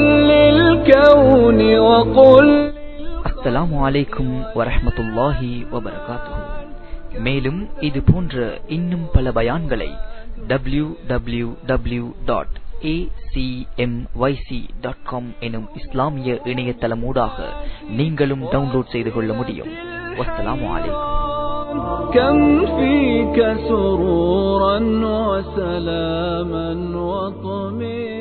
அஸ்ஸலாமு அலைக்கும் வரஹ்மத்துல்லாஹி வபரகாத்துஹு. மேலும் இது போன்ற இன்னும் பல பயான்களை W W W dot A C M Y C dot com எனும் இஸ்லாமிய இணையதளமூடாக நீங்களும் டவுன்லோட் செய்து கொள்ள முடியும். வஸ்ஸலாமு அலைக்கும். كم فيك سرورا وسلاما وطمئنا